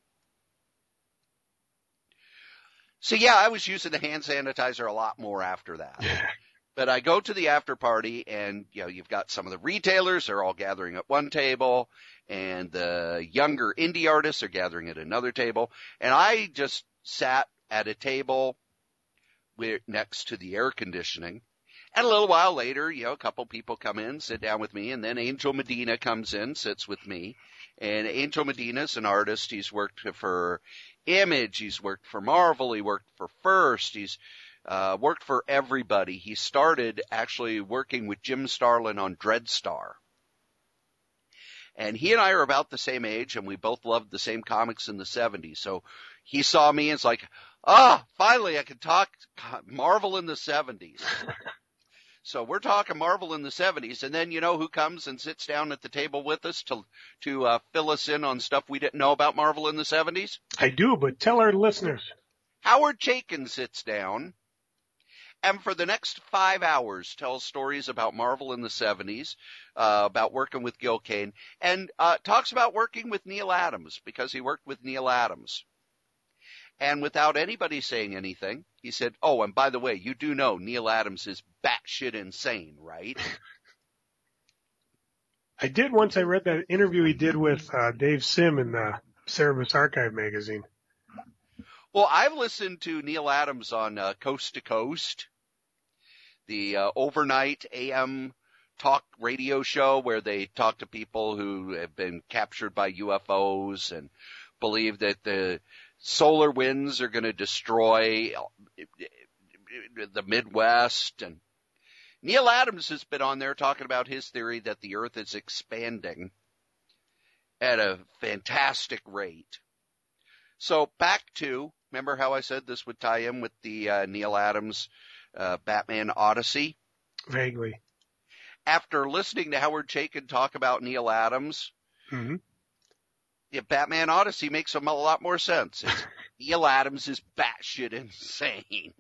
So yeah, I was using the hand sanitizer a lot more after that. But I go to the after party, and, you've got some of the retailers, they're all gathering at one table, and the younger indie artists are gathering at another table. And I just sat at a table next to the air conditioning. And a little while later, a couple people come in, sit down with me, and then Angel Medina comes in, sits with me. And Angel Medina's an artist. He's worked for Image. He's worked for Marvel. He worked for First. He's worked for everybody. He started actually working with Jim Starlin on Dreadstar. And he and I are about the same age, and we both loved the same comics in the 70s. So he saw me and it's like, finally I can talk Marvel in the 70s. So we're talking Marvel in the 70s, and then you know who comes and sits down at the table with us to fill us in on stuff we didn't know about Marvel in the 70s? I do, but tell our listeners. Howard Chaykin sits down and for the next 5 hours tells stories about Marvel in the 70s, about working with Gil Kane, and talks about working with Neal Adams because he worked with Neal Adams. And without anybody saying anything, he said, oh, and by the way, you do know Neal Adams is batshit insane, right? I did once. I read that interview he did with Dave Sim in the Cerebus Archive magazine. Well, I've listened to Neal Adams on Coast to Coast, the overnight AM talk radio show where they talk to people who have been captured by UFOs and believe that the solar winds are going to destroy the Midwest. And Neal Adams has been on there talking about his theory that the Earth is expanding at a fantastic rate. So back to, remember how I said this would tie in with the Neal Adams Batman Odyssey? Vaguely. After listening to Howard Chaykin talk about Neal Adams, mm-hmm. Yeah, Batman Odyssey makes a lot more sense. Neal Adams is batshit insane.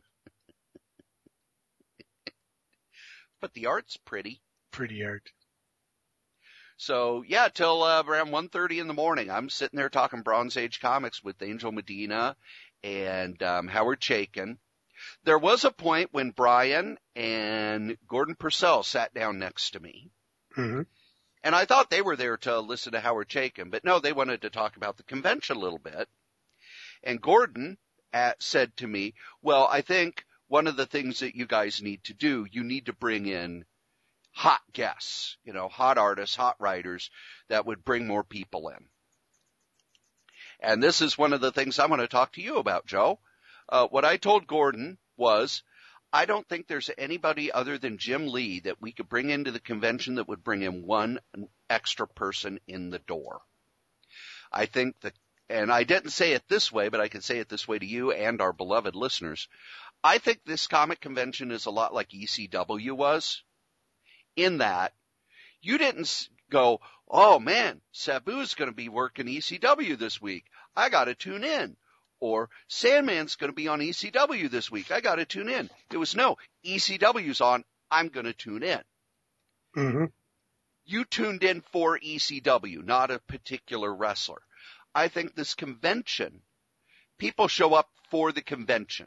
But the art's pretty. Pretty art. So, yeah, till around 1:30 in the morning, I'm sitting there talking Bronze Age comics with Angel Medina and Howard Chaykin. There was a point when Brian and Gordon Purcell sat down next to me. Mm-hmm. And I thought they were there to listen to Howard Chaykin, but no, they wanted to talk about the convention a little bit. And Gordon said to me, well, I think one of the things that you guys need to do, you need to bring in hot guests, hot artists, hot writers that would bring more people in. And this is one of the things I'm going to talk to you about, Joe. What I told Gordon was, I don't think there's anybody other than Jim Lee that we could bring into the convention that would bring in one extra person in the door. I think that, and I didn't say it this way, but I can say it this way to you and our beloved listeners. I think this comic convention is a lot like ECW was, in that you didn't go, oh man, Sabu's going to be working ECW this week. I got to tune in. Or Sandman's going to be on ECW this week. I got to tune in. It was no, ECW's on. I'm going to tune in. Mm-hmm. You tuned in for ECW, not a particular wrestler. I think this convention, people show up for the convention.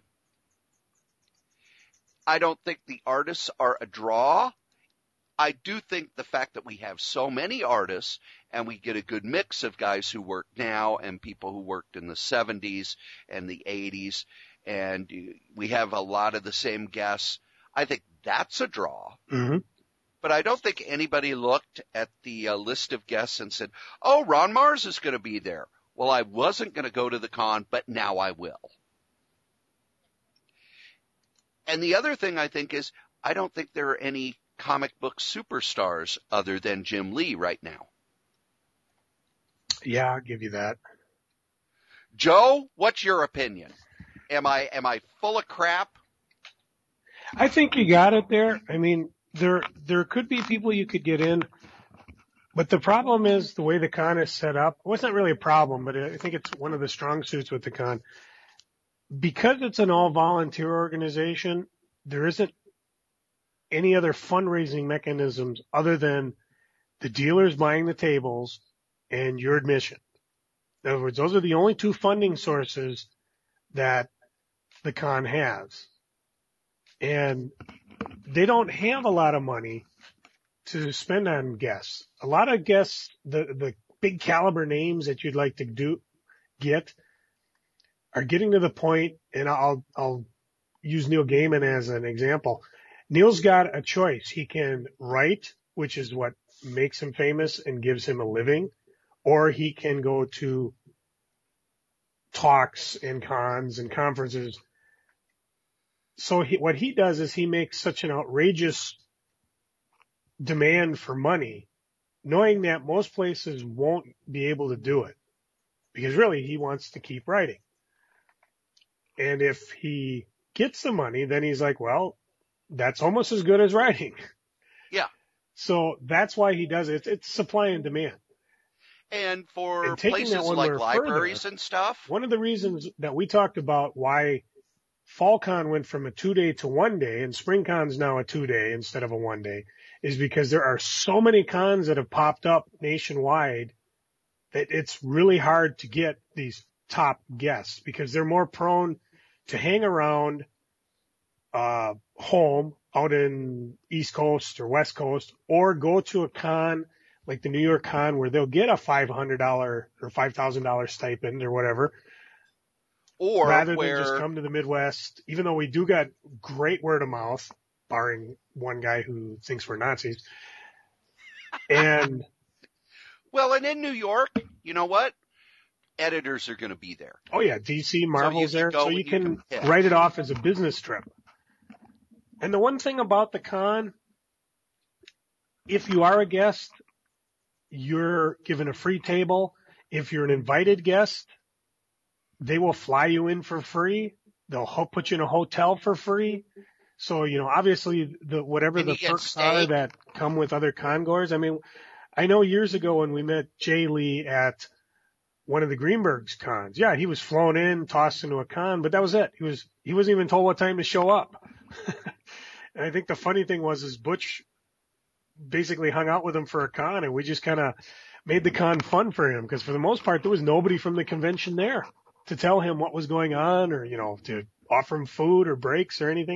I don't think the artists are a draw. I do think the fact that we have so many artists and we get a good mix of guys who work now and people who worked in the 70s and the 80s, and we have a lot of the same guests, I think that's a draw. Mm-hmm. But I don't think anybody looked at the list of guests and said, oh, Ron Mars is going to be there. Well, I wasn't going to go to the con, but now I will. And the other thing I think is, I don't think there are any comic book superstars other than Jim Lee right now. Yeah, I'll give you that. Joe, what's your opinion? Am I full of crap? I think you got it there. I mean, there could be people you could get in, but the problem is the way the con is set up. Well, it's not really a problem, but I think it's one of the strong suits with the con. Because it's an all-volunteer organization, there isn't any other fundraising mechanisms other than the dealers buying the tables and your admission. In other words, those are the only two funding sources that the con has. And they don't have a lot of money to spend on guests. A lot of guests, the big caliber names that you'd like to get are getting to the point, and I'll use Neil Gaiman as an example. Neil's got a choice. He can write, which is what makes him famous and gives him a living, or he can go to talks and cons and conferences So what he does is he makes such an outrageous demand for money, knowing that most places won't be able to do it, because really he wants to keep writing. And if he gets the money, then he's like, well, that's almost as good as writing. Yeah. So that's why he does it. It's supply and demand. And for places like libraries and stuff. One of the reasons that we talked about why FallCon went from a 2-day to 1 day and SpringCon's now a 2-day instead of a 1 day is because there are so many cons that have popped up nationwide that it's really hard to get these top guests because they're more prone to hang around home out in East Coast or West Coast, or go to a con like the New York Con where they'll get a $500 or $5,000 stipend or whatever, or rather than just come to the Midwest, even though we do got great word of mouth, barring one guy who thinks we're Nazis. And well, and in New York, you know what? Editors are going to be there. Oh yeah, DC, Marvel's there, so you can write it off as a business trip. And the one thing about the con, if you are a guest, you're given a free table. If you're an invited guest, they will fly you in for free. They'll put you in a hotel for free. So, you know, obviously whatever the perks are that come with other con-goers. I mean, I know years ago when we met Jay Lee at one of the Greenberg's cons. Yeah, he was flown in, tossed into a con, but that was it. He wasn't even told what time to show up. And I think the funny thing was Butch basically hung out with him for a con, and we just kind of made the con fun for him because for the most part there was nobody from the convention there to tell him what was going on or, you know, to offer him food or breaks or anything.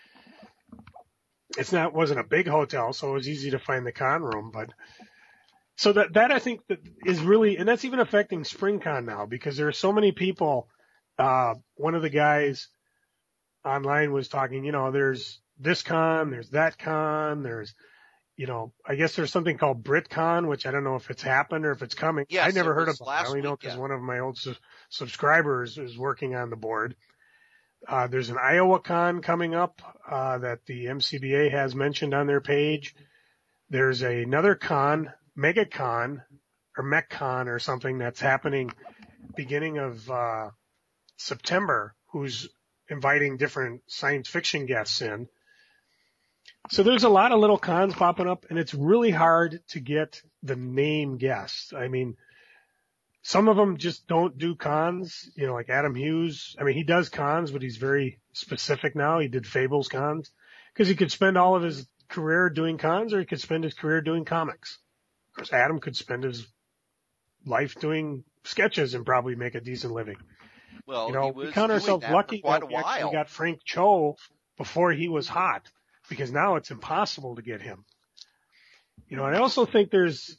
Wasn't a big hotel, so it was easy to find the con room, but so that I think that is really, and that's even affecting SpringCon now because there are so many people. One of the guys online was talking, you know, there's this con, there's that con, there's, you know, I guess there's something called BritCon, which I don't know if it's happened or if it's coming. Yes, I never heard of it. I only know because one of my old subscribers is working on the board. There's an Iowa con coming up, that the MCBA has mentioned on their page. There's another con, MegaCon or MechCon or something that's happening beginning of, September, who's inviting different science fiction guests in. So there's a lot of little cons popping up, and it's really hard to get the name guests. I mean, some of them just don't do cons, you know, like Adam Hughes. I mean, he does cons, but he's very specific now. He did Fables cons because he could spend all of his career doing cons, or he could spend his career doing comics. Of course, Adam could spend his life doing sketches and probably make a decent living. Well, you know, we count ourselves lucky that we actually got Frank Cho before he was hot, because now it's impossible to get him. You know, and I also think there's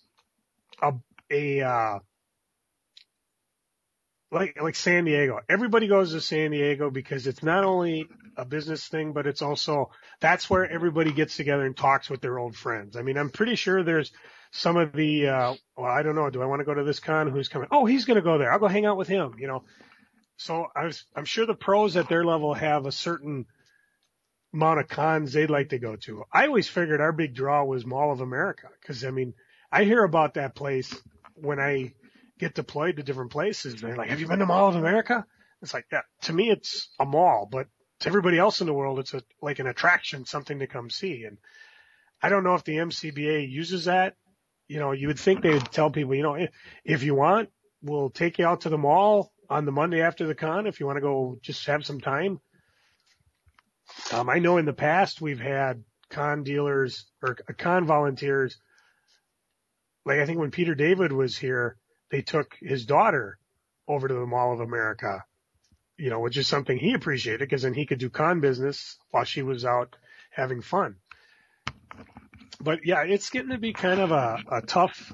like San Diego. Everybody goes to San Diego because it's not only a business thing, but it's also, that's where everybody gets together and talks with their old friends. I mean, I'm pretty sure there's some of the, well, I don't know. Do I want to go to this con? Who's coming? Oh, he's going to go there. I'll go hang out with him, you know. So I'm sure the pros at their level have a certain amount of cons they'd like to go to. I always figured our big draw was Mall of America because, I mean, I hear about that place when I get deployed to different places. They're like, have you been to Mall of America? It's like, yeah, to me, it's a mall, but to everybody else in the world, it's like an attraction, something to come see. And I don't know if the MCBA uses that. You know, you would think they would tell people, you know, if you want, we'll take you out to the mall on the Monday after the con if you want to go just have some time. I know in the past we've had con dealers or con volunteers. Like I think when Peter David was here, they took his daughter over to the Mall of America, you know, which is something he appreciated because then he could do con business while she was out having fun. But yeah, it's getting to be kind of a tough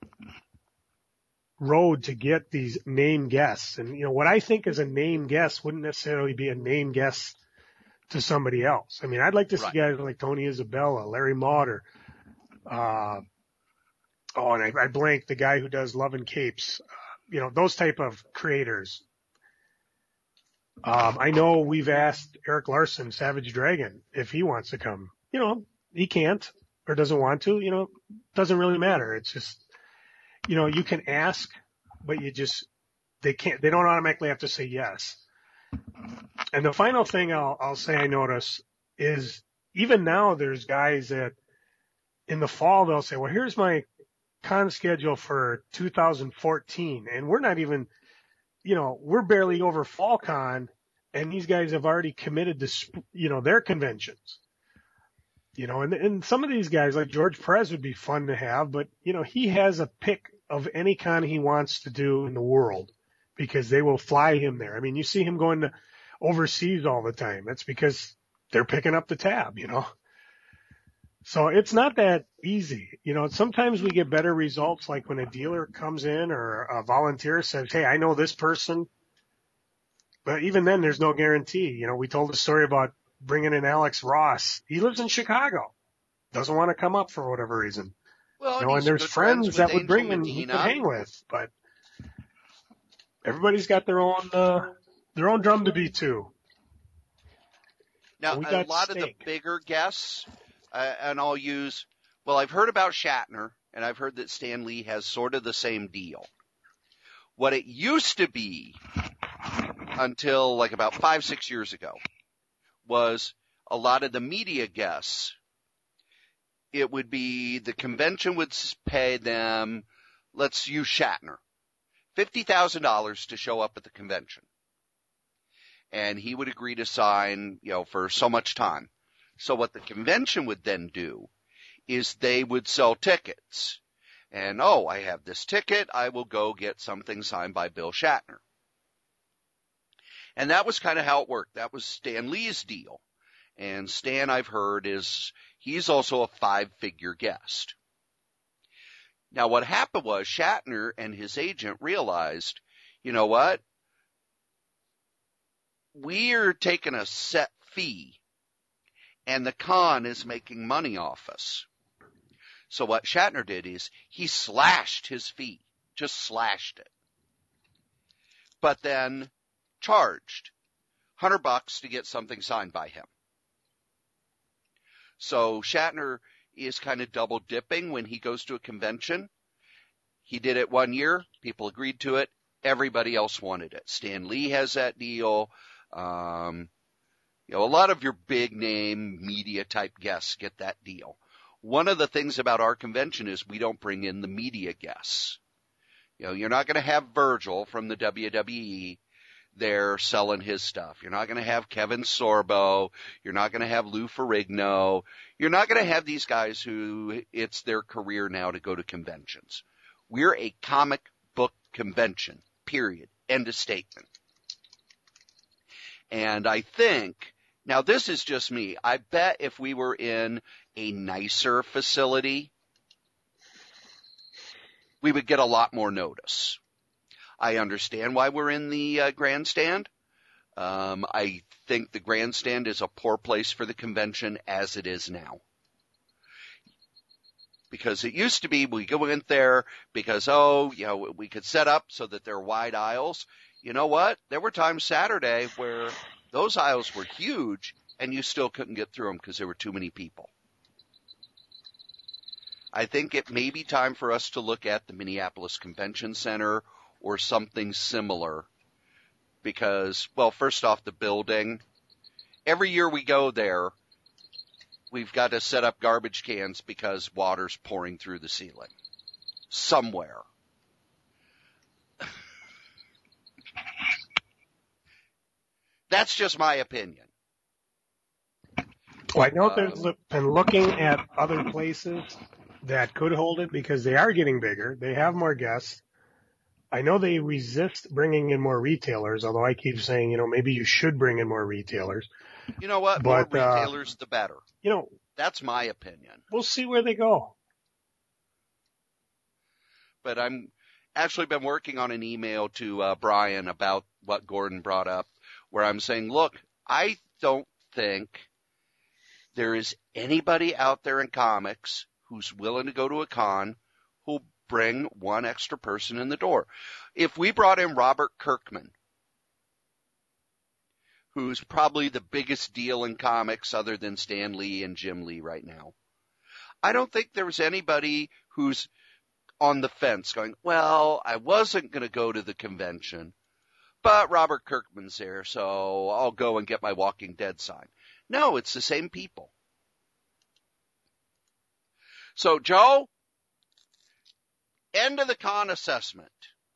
road to get these name guests. And, you know, what I think is a name guest wouldn't necessarily be a name guest to somebody else. I mean, I'd like to see guys like Tony Isabella, Larry Mauder, and I blanked the guy who does Love and Capes, you know, those type of creators. I know we've asked Eric Larson, Savage Dragon, if he wants to come. He can't or doesn't want to. Doesn't really matter. It's just, you can ask, but they don't automatically have to say yes. And the final thing I'll say I notice is even now there's guys that in the fall they'll say, well, here's my con schedule for 2014. And we're not even, we're barely over fall con, and these guys have already committed to, their conventions. And some of these guys like George Perez would be fun to have, but he has a pick of any con he wants to do in the world because they will fly him there. I mean, you see him going to overseas all the time. That's because they're picking up the tab, So it's not that easy. Sometimes we get better results like when a dealer comes in or a volunteer says, hey, I know this person. But even then, there's no guarantee. We told a story about bringing in Alex Ross. He lives in Chicago. Doesn't want to come up for whatever reason. Well, and there's friends that would bring him he could hang with. But everybody's got their own drum to beat too. Now, a lot of the bigger guests, and I've heard about Shatner, and I've heard that Stan Lee has sort of the same deal. What it used to be until like about 5-6 years ago was a lot of the media guests. It would be the convention would pay them, let's use Shatner, $50,000 to show up at the convention. And he would agree to sign, for so much time. So what the convention would then do is they would sell tickets. And, I have this ticket. I will go get something signed by Bill Shatner. And that was kind of how it worked. That was Stan Lee's deal. And Stan, I've heard, he's also a 5-figure guest. Now, what happened was Shatner and his agent realized, you know what? We're taking a set fee, and the con is making money off us. So what Shatner did is he slashed his fee, just slashed it, but then charged $100 to get something signed by him. So Shatner is kind of double dipping when he goes to a convention. He did it one year. People agreed to it. Everybody else wanted it. Stan Lee has that deal. A lot of your big name media type guests get that deal. One of the things about our convention is we don't bring in the media guests. You're not going to have Virgil from the WWE there selling his stuff. You're not going to have Kevin Sorbo. You're not going to have Lou Ferrigno. You're not going to have these guys who it's their career now to go to conventions. We're a comic book convention, period. End of statement. And I think, now this is just me, I bet if we were in a nicer facility, we would get a lot more notice. I understand why we're in the grandstand. I think the grandstand is a poor place for the convention as it is now. Because it used to be we go in there because, we could set up so that there are wide aisles. You know what? There were times Saturday where those aisles were huge and you still couldn't get through them because there were too many people. I think it may be time for us to look at the Minneapolis Convention Center or something similar because, first off, the building. Every year we go there, we've got to set up garbage cans because water's pouring through the ceiling somewhere. That's just my opinion. Well, I know there's been looking at other places that could hold it because they are getting bigger. They have more guests. I know they resist bringing in more retailers, although I keep saying, maybe you should bring in more retailers. You know what? More retailers, the better. That's my opinion. We'll see where they go. But I'm actually been working on an email to Brian about what Gordon brought up, where I'm saying, look, I don't think there is anybody out there in comics who's willing to go to a con who'll bring one extra person in the door. If we brought in Robert Kirkman, who's probably the biggest deal in comics other than Stan Lee and Jim Lee right now. I don't think there was anybody who's on the fence going, well, I wasn't going to go to the convention, but Robert Kirkman's there, so I'll go and get my Walking Dead sign. No, it's the same people. So, Joe, end of the con assessment.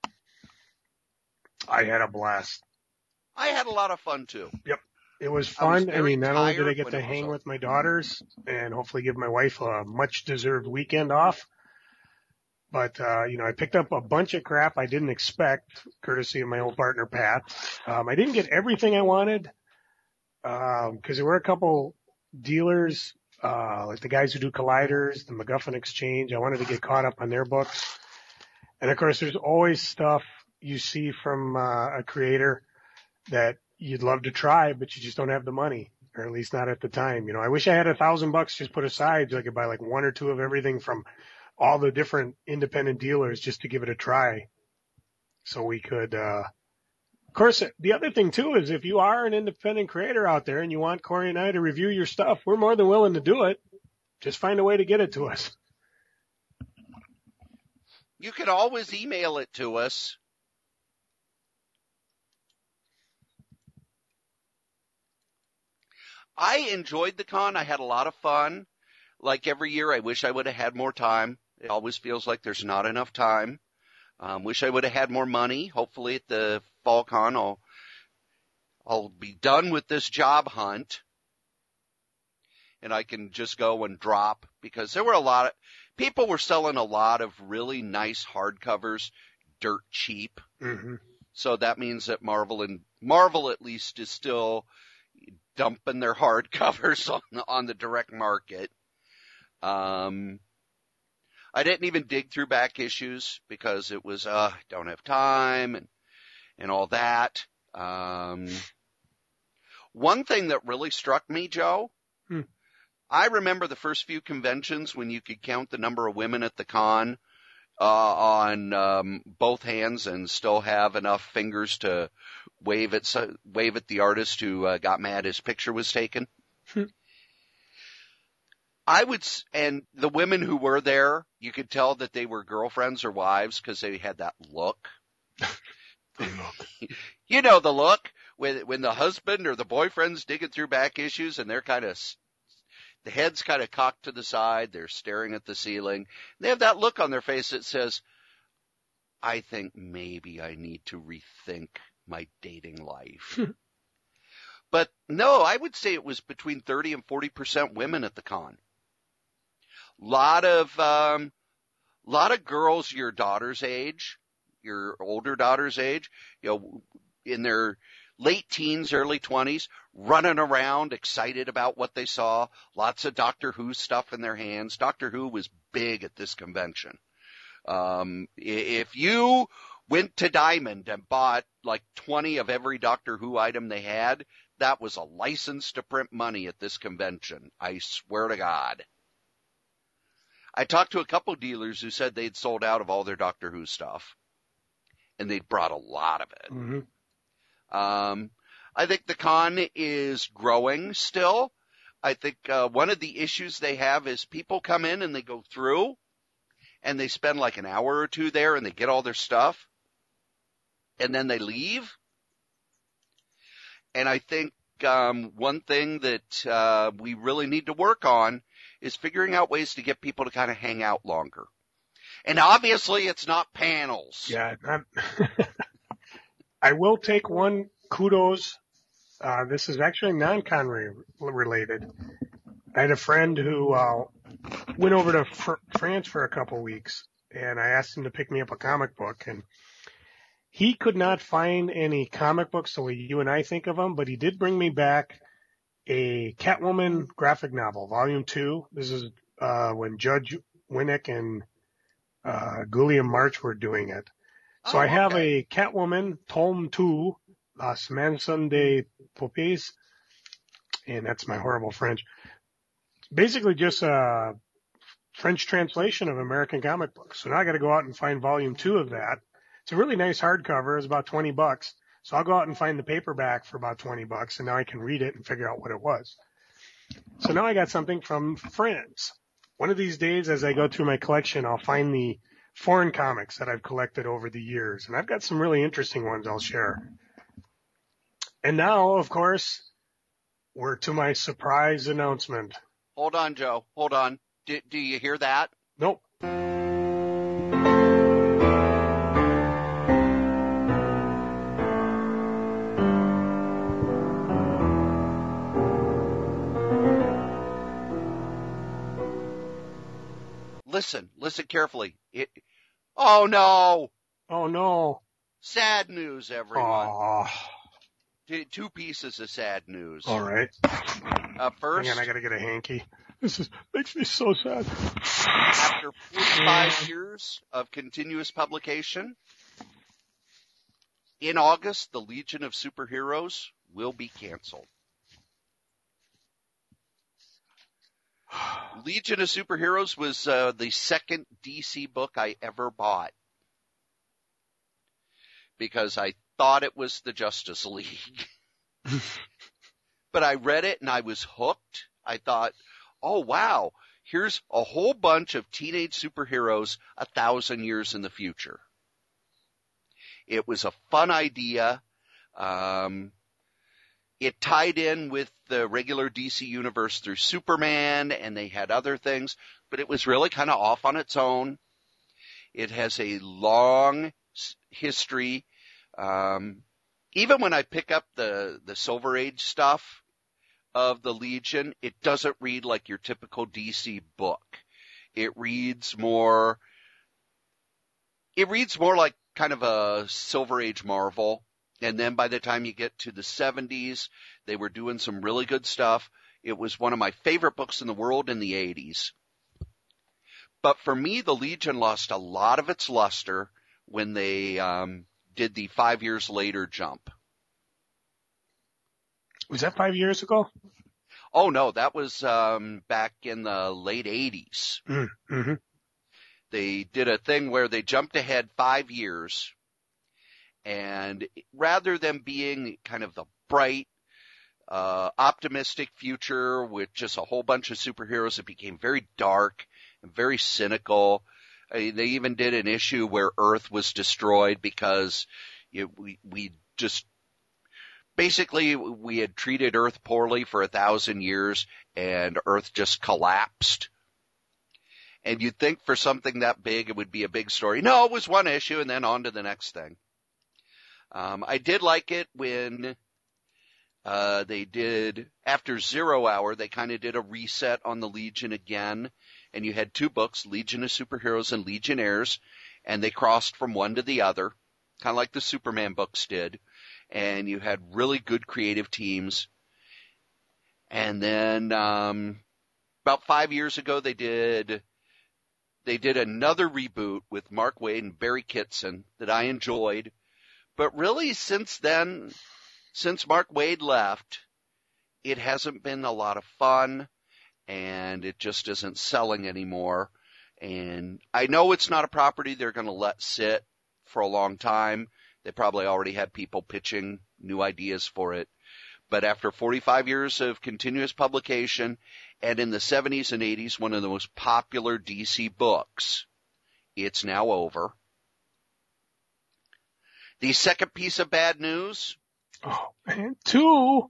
I had a blast. I had a lot of fun, too. Yep. It was fun. I mean, not only did I get to hang with my daughters and hopefully give my wife a much-deserved weekend off, but, I picked up a bunch of crap I didn't expect, courtesy of my old partner, Pat. I didn't get everything I wanted, because there were a couple dealers, like the guys who do Colliders, the MacGuffin Exchange. I wanted to get caught up on their books. And of course, there's always stuff you see from a creator that you'd love to try, but you just don't have the money, or at least not at the time. I wish I had $1,000 just put aside so I could buy like one or two of everything from all the different independent dealers just to give it a try. So we could, of course, the other thing too is if you are an independent creator out there and you want Corey and I to review your stuff, we're more than willing to do it. Just find a way to get it to us. You can always email it to us. I enjoyed the con. I had a lot of fun. Like every year, I wish I would have had more time. It always feels like there's not enough time. Wish I would have had more money. Hopefully at the fall con, I'll be done with this job hunt. And I can just go and drop, because there were people were selling a lot of really nice hardcovers dirt cheap. Mm-hmm. So that means that Marvel at least is still dumping their hardcovers on the direct market. I didn't even dig through back issues because it was, don't have time and all that. One thing that really struck me, Joe, I remember the first few conventions when you could count the number of women at the con, on, both hands and still have enough fingers to wave at the artist who, got mad his picture was taken. And the women who were there, you could tell that they were girlfriends or wives because they had that look. You know the look when the husband or the boyfriend's digging through back issues and they're the head's kind of cocked to the side, they're staring at the ceiling. They have that look on their face that says, I think maybe I need to rethink my dating life. But no, I would say it was between 30 and 40% women at the con. Lot of girls your daughter's age, your older daughter's age, in their late teens, early 20s, running around excited about what they saw. Lots of Doctor Who stuff in their hands. Doctor Who was big at this convention. If you went to Diamond and bought like 20 of every Doctor Who item they had, that was a license to print money at this convention. I swear to God. I talked to a couple dealers who said they'd sold out of all their Doctor Who stuff, and they'd brought a lot of it. Mm-hmm. I think the con is growing still. I think one of the issues they have is people come in and they go through, and they spend like an hour or two there, and they get all their stuff, and then they leave. And I think one thing that we really need to work on is figuring out ways to get people to kind of hang out longer. And obviously it's not panels. Yeah. I will take one kudos. This is actually non-con related. I had a friend who went over to France for a couple weeks, and I asked him to pick me up a comic book, and he could not find any comic books the way you and I think of them, but he did bring me back a Catwoman graphic novel, Volume 2. This is when Judge Winnick and Gulliam March were doing it. So I have a Catwoman, Tome 2, Las Manson de Popes, and that's my horrible French. Basically just a French translation of American comic books. So now I got to go out and find Volume 2 of that. It's a really nice hardcover. It's about $20. So I'll go out and find the paperback for about $20, and now I can read it and figure out what it was. So now I got something from friends. One of these days, as I go through my collection, I'll find the foreign comics that I've collected over the years, and I've got some really interesting ones I'll share. And now, of course, we're to my surprise announcement. Hold on, Joe. Hold on. Do you hear that? Nope. Listen carefully. Oh no! Oh no! Sad news, everyone. Aww. Two pieces of sad news. All right. First, hang on, I gotta get a hanky. This makes me so sad. After 45 years of continuous publication, in August, the Legion of Superheroes will be canceled. Legion of Superheroes was the second DC book I ever bought because I thought it was the Justice League. But I read it and I was hooked. I thought, oh, wow, here's a whole bunch of teenage superheroes 1,000 years in the future. It was a fun idea. It tied in with the regular DC universe through Superman, and they had other things, but it was really kind of off on its own. It has a long history. Even when I pick up the Silver Age stuff of the Legion, it doesn't read like your typical DC book. It reads more like kind of a Silver Age Marvel. And then by the time you get to the 70s, they were doing some really good stuff. It was one of my favorite books in the world in the 80s. But for me, the Legion lost a lot of its luster when they did the 5 years later jump. Was that 5 years ago? Oh, no, that was back in the late 80s. Mm-hmm. They did a thing where they jumped ahead 5 years. And rather than being kind of the bright, optimistic future with just a whole bunch of superheroes, it became very dark and very cynical. They even did an issue where Earth was destroyed because we had treated Earth poorly for 1,000 years and Earth just collapsed. And you'd think for something that big, it would be a big story. No, it was one issue and then on to the next thing. I did like it when they did, after Zero Hour, they kind of did a reset on the Legion again, and you had two books, Legion of Superheroes and Legionnaires, and they crossed from one to the other, kind of like the Superman books did, and you had really good creative teams. And then about 5 years ago, they did another reboot with Mark Waid and Barry Kitson that I enjoyed. But really, since then, since Mark Waid left, it hasn't been a lot of fun, and it just isn't selling anymore. And I know it's not a property they're going to let sit for a long time. They probably already had people pitching new ideas for it. But after 45 years of continuous publication, and in the 70s and 80s, one of the most popular DC books, it's now over. The second piece of bad news. Oh, man. Two.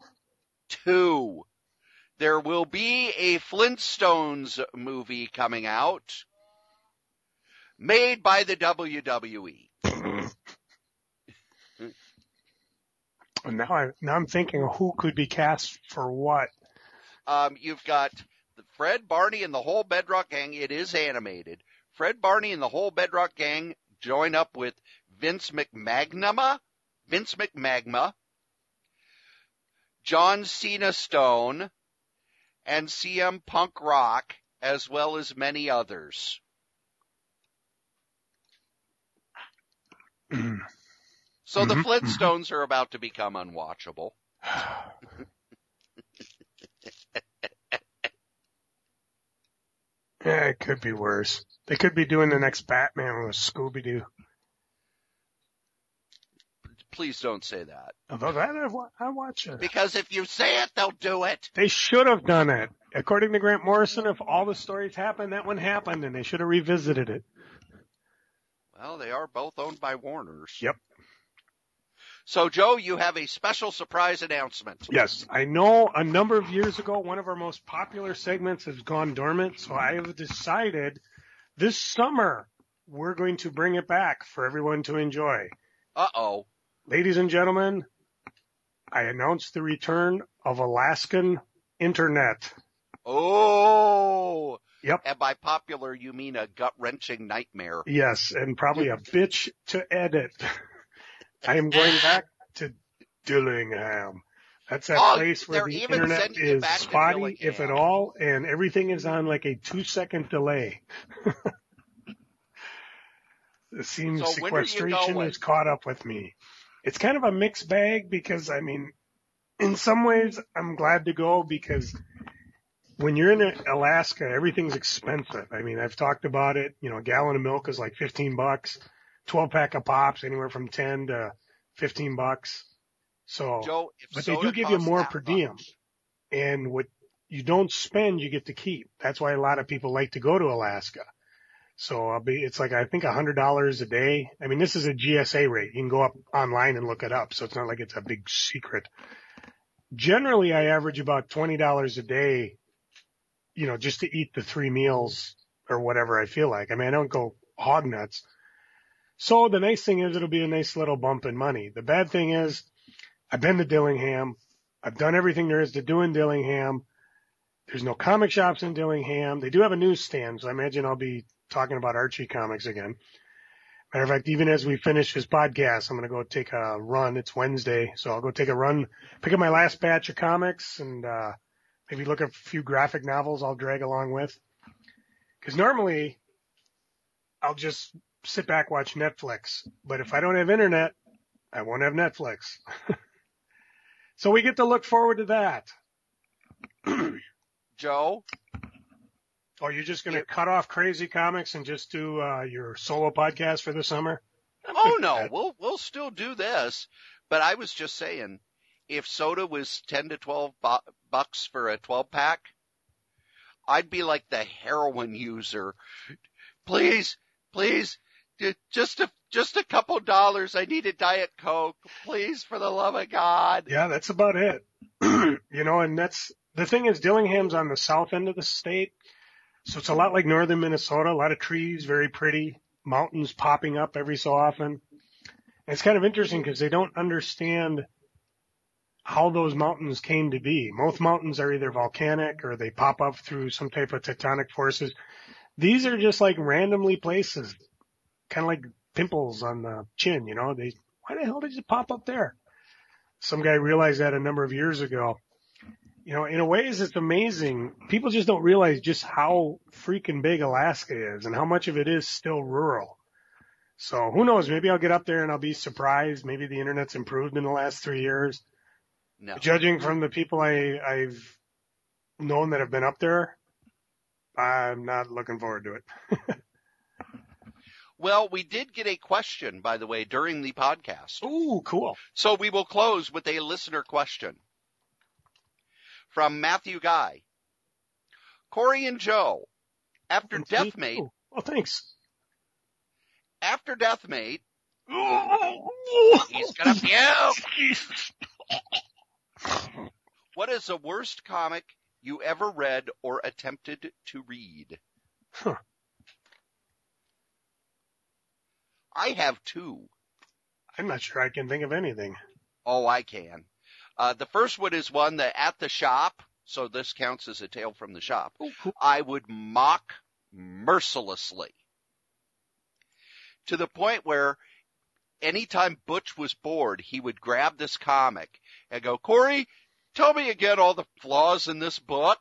There will be a Flintstones movie coming out made by the WWE. Now I'm thinking of who could be cast for what. You've got Fred, Barney, and the whole Bedrock Gang. It is animated. Fred, Barney, and the whole Bedrock Gang join up with Vince McMagma, John Cena Stone, and CM Punk Rock, as well as many others. So the Flintstones are about to become unwatchable. Yeah, it could be worse. They could be doing the next Batman with Scooby-Doo. please don't say that. I watch it. Because if you say it, they'll do it. They should have done it. According to Grant Morrison, if all the stories happened, that one happened, and they should have revisited it. Well, they are both owned by Warner's. Yep. So, Joe, you have a special surprise announcement. Yes. I know a number of years ago, one of our most popular segments has gone dormant, so I have decided this summer we're going to bring it back for everyone to enjoy. Uh-oh. Ladies and gentlemen, I announced the return of Alaskan Internet. Oh. Yep. And by popular, you mean a gut-wrenching nightmare. Yes, and probably a bitch to edit. I am going back to Dillingham. That's that place where the internet is spotty, if at all, and everything is on like a 2-second delay. It seems sequestration has caught up with me. It's kind of a mixed bag because, I mean, in some ways I'm glad to go because when you're in Alaska, everything's expensive. I mean, I've talked about it. You know, a gallon of milk is like $15. 12-pack of pops, anywhere from $10 to $15. So, Joe, but they do give you more per diem. And what you don't spend, you get to keep. That's why a lot of people like to go to Alaska. So it's like, I think $100 a day. I mean, this is a GSA rate. You can go up online and look it up. So it's not like it's a big secret. Generally, I average about $20 a day, you know, just to eat the 3 meals or whatever I feel like. I mean, I don't go hog nuts. So the nice thing is it'll be a nice little bump in money. The bad thing is I've been to Dillingham. I've done everything there is to do in Dillingham. There's no comic shops in Dillingham. They do have a newsstand, so I imagine I'll be talking about Archie comics again. Matter of fact, even as we finish this podcast, I'm going to go take a run. It's Wednesday, so I'll go take a run, pick up my last batch of comics, and maybe look at a few graphic novels I'll drag along with. Because normally I'll just sit back, watch Netflix. But if I don't have internet, I won't have Netflix. So we get to look forward to that. Joe? Oh, you're just going to cut off Crazy Comics and just do your solo podcast for the summer? Oh, no. We'll still do this. But I was just saying, if soda was 10 to 12 bucks for a 12-pack, I'd be like the heroin user. Please, just a couple dollars. I need a Diet Coke. Please, for the love of God. Yeah, that's about it. You know, and that's the thing is Dillingham's on the south end of the state. So it's a lot like northern Minnesota, a lot of trees, very pretty, mountains popping up every so often. And it's kind of interesting because they don't understand how those mountains came to be. Most mountains are either volcanic or they pop up through some type of tectonic forces. These are just like randomly places, kind of like pimples on the chin, you know. Why the hell did it pop up there? Some guy realized that a number of years ago. You know, in a ways it's amazing. People just don't realize just how freaking big Alaska is and how much of it is still rural. So who knows? Maybe I'll get up there and I'll be surprised. Maybe the internet's improved in the last 3 years. No. Judging from the people I've known that have been up there, I'm not looking forward to it. Well, we did get a question, by the way, during the podcast. Ooh, cool. So we will close with a listener question from Matthew Guy. Corey and Joe, after Deathmate. Oh, thanks. After Deathmate, he's gonna puke. What is the worst comic you ever read or attempted to read? Huh. I have 2. I'm not sure I can think of anything. Oh, I can. The first one is one that at the shop, so this counts as a tale from the shop, I would mock mercilessly. To the point where anytime Butch was bored, he would grab this comic and go, Corey, tell me again all the flaws in this book.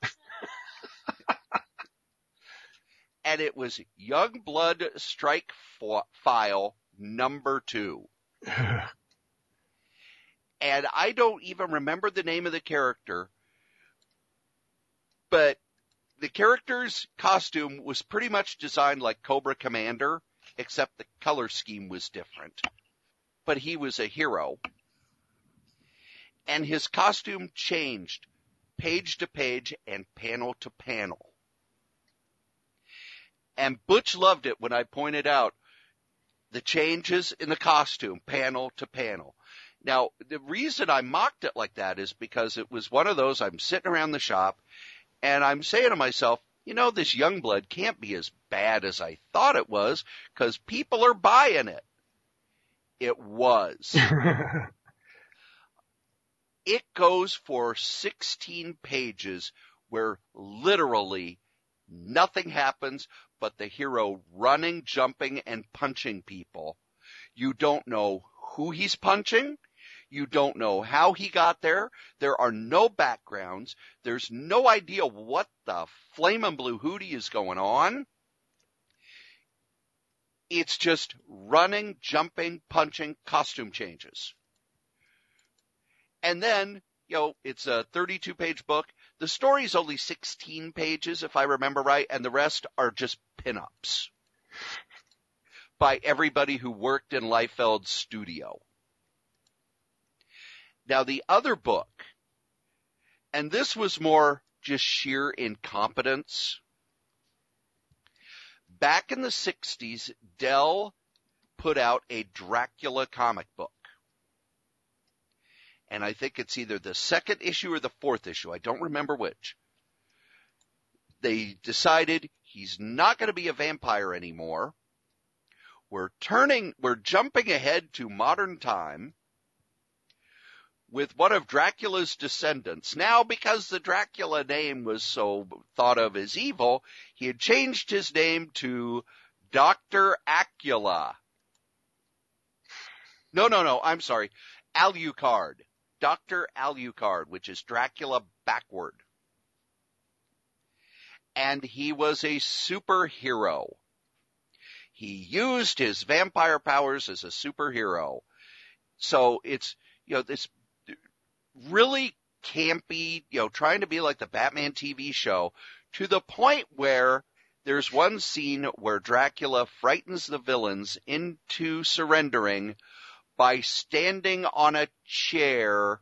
And it was Youngblood Strike File number 2. And I don't even remember the name of the character, but the character's costume was pretty much designed like Cobra Commander, except the color scheme was different. but he was a hero. And his costume changed page to page and panel to panel. And Butch loved it when I pointed out the changes in the costume, panel to panel. Now, the reason I mocked it like that is because it was one of those, I'm sitting around the shop, and I'm saying to myself, you know, this Youngblood can't be as bad as I thought it was, because people are buying it. It was. It goes for 16 pages where literally nothing happens but the hero running, jumping, and punching people. You don't know who he's punching. You don't know how he got there. There are no backgrounds. There's no idea what the flamin' blue hootie is going on. It's just running, jumping, punching, costume changes. And then, you know, it's a 32-page book. The story's only 16 pages, if I remember right, and the rest are just pinups by everybody who worked in Liefeld's studio. Now, the other book, and this was more just sheer incompetence. Back in the 60s, Dell put out a Dracula comic book. And I think it's either the second issue or the fourth issue. I don't remember which. They decided he's not going to be a vampire anymore. We're jumping ahead to modern time with one of Dracula's descendants. Now, because the Dracula name was so thought of as evil, he had changed his name to Dr. Acula. No, I'm sorry. Alucard. Dr. Alucard, which is Dracula backward. And he was a superhero. He used his vampire powers as a superhero. So it's, you know, this really campy, you know, trying to be like the Batman TV show, to the point where there's one scene where Dracula frightens the villains into surrendering by standing on a chair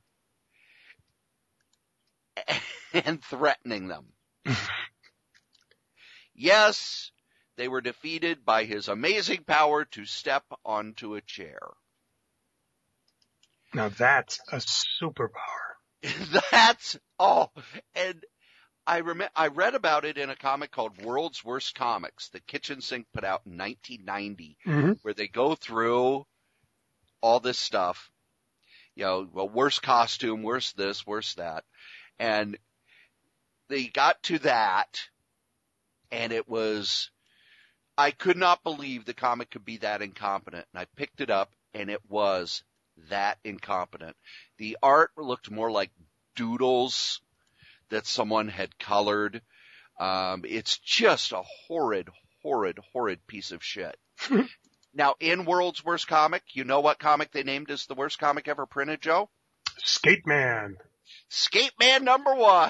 and threatening them. Yes, they were defeated by his amazing power to step onto a chair. Now that's a superpower. That's all. And I read about it in a comic called World's Worst Comics that Kitchen Sink put out in 1990, where they go through all this stuff, you know, well, worst costume, worst this, worst that. And they got to that, and it was, I could not believe the comic could be that incompetent. And I picked it up, and it was that incompetent. The art looked more like doodles that someone had colored. It's just a horrid piece of shit. Now, in World's Worst Comic, you know what comic they named as the worst comic ever printed, Joe? Skate Man. Skate Man #1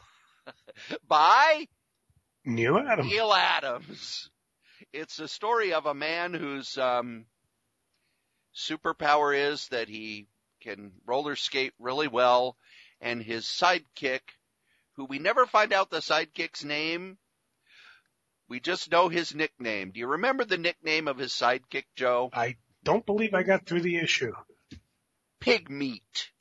by Neal Adams. Neal Adams. It's a story of a man whose superpower is that he can roller skate really well, and his sidekick, who we never find out the sidekick's name, we just know his nickname. Do you remember the nickname of his sidekick, Joe? I don't believe I got through the issue. Pig Meat.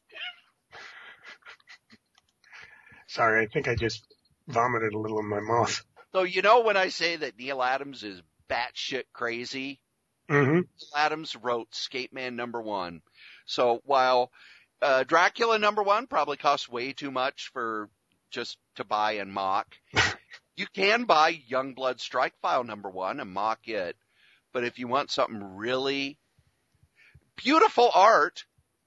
Sorry, I think I just vomited a little in my mouth. So you know when I say that Neal Adams is batshit crazy? Neal Adams wrote Skate Man #1. So while Dracula #1 probably costs way too much for just to buy and mock, you can buy Youngblood Strike File #1 and mock it. But if you want something really beautiful art,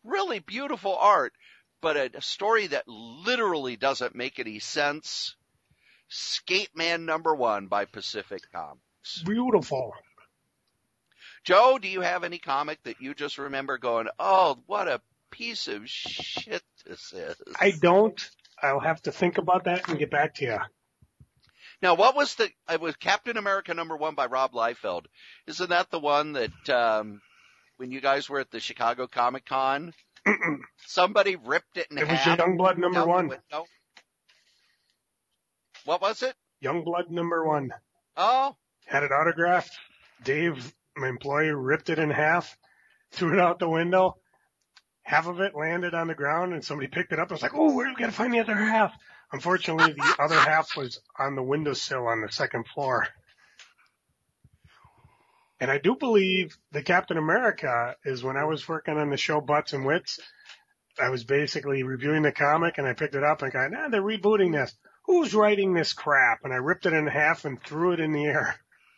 but a story that literally doesn't make any sense, Skate Man #1 by Pacific Comics. Beautiful. Joe, do you have any comic that you just remember going, oh, what a piece of shit this is? I don't. I'll have to think about that and get back to you. Now, what was it was Captain America #1 by Rob Liefeld. Isn't that the one that when you guys were at the Chicago Comic Con? Somebody ripped it in half. It was Youngblood #1. What was it? Youngblood #1. Oh. Had it autographed. Dave, my employee, ripped it in half, threw it out the window. Half of it landed on the ground, and somebody picked it up. I was like, oh, we got to find the other half. Unfortunately, the other half was on the windowsill on the second floor. And I do believe the Captain America is when I was working on the show Butts and Wits. I was basically reviewing the comic, and I picked it up and got, they're rebooting this. Who's writing this crap? And I ripped it in half and threw it in the air.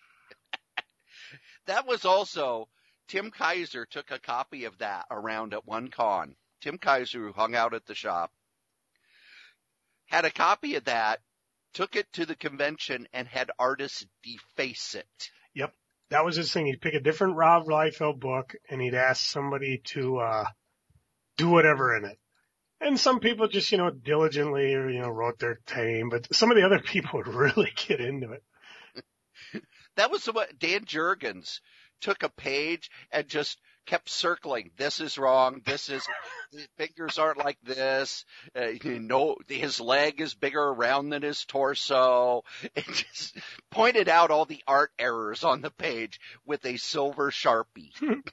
That was also, Tim Kaiser took a copy of that around at one con. Tim Kaiser, who hung out at the shop, had a copy of that, took it to the convention, and had artists deface it. Yep. That was his thing. He'd pick a different Rob Liefeld book, and he'd ask somebody to do whatever in it. And some people just, diligently or, wrote their name, but some of the other people would really get into it. That was what Dan Jurgens took a page and just kept circling. This is wrong. This is, fingers aren't like this. His leg is bigger around than his torso. And just pointed out all the art errors on the page with a silver Sharpie.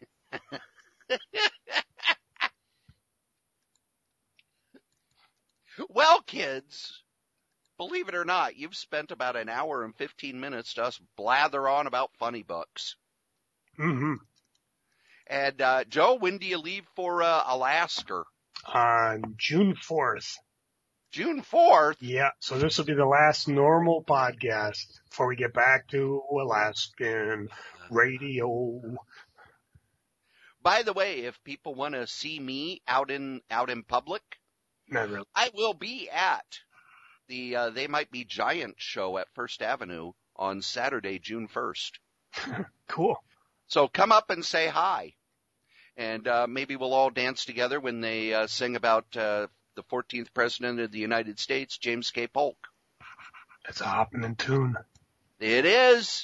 Well, kids, believe it or not, you've spent about an hour and 15 minutes to us blather on about funny books. Mm-hmm. And, Joe, when do you leave for Alaska? On June 4th. June 4th? Yeah, so this will be the last normal podcast before we get back to Alaskan radio. By the way, if people want to see me out in public, not really. I will be at the They Might Be Giant show at First Avenue on Saturday, June 1st. Cool. So come up and say hi. And maybe we'll all dance together when they sing about the 14th President of the United States, James K. Polk. That's a hopping tune. It is.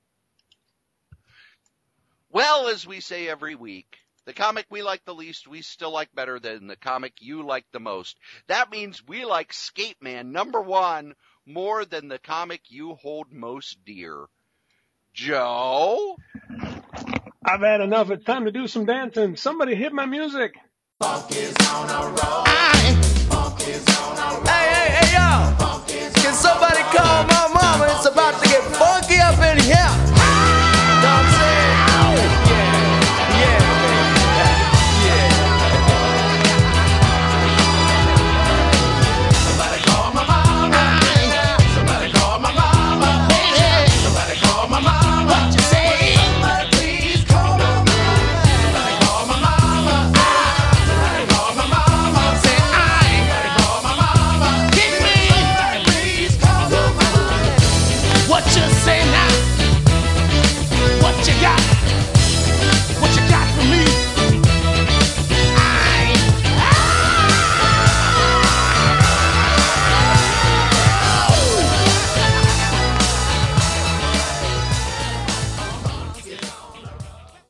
Well, as we say every week, the comic we like the least, we still like better than the comic you like the most. That means we like Skate Man #1 more than the comic you hold most dear. Joe? I've had enough. It's time to do some dancing. Somebody hit my music. Funk is on a roll. Funk is on a roll. Hey, y'all. Can somebody call my mama? It's about to get funky up in here.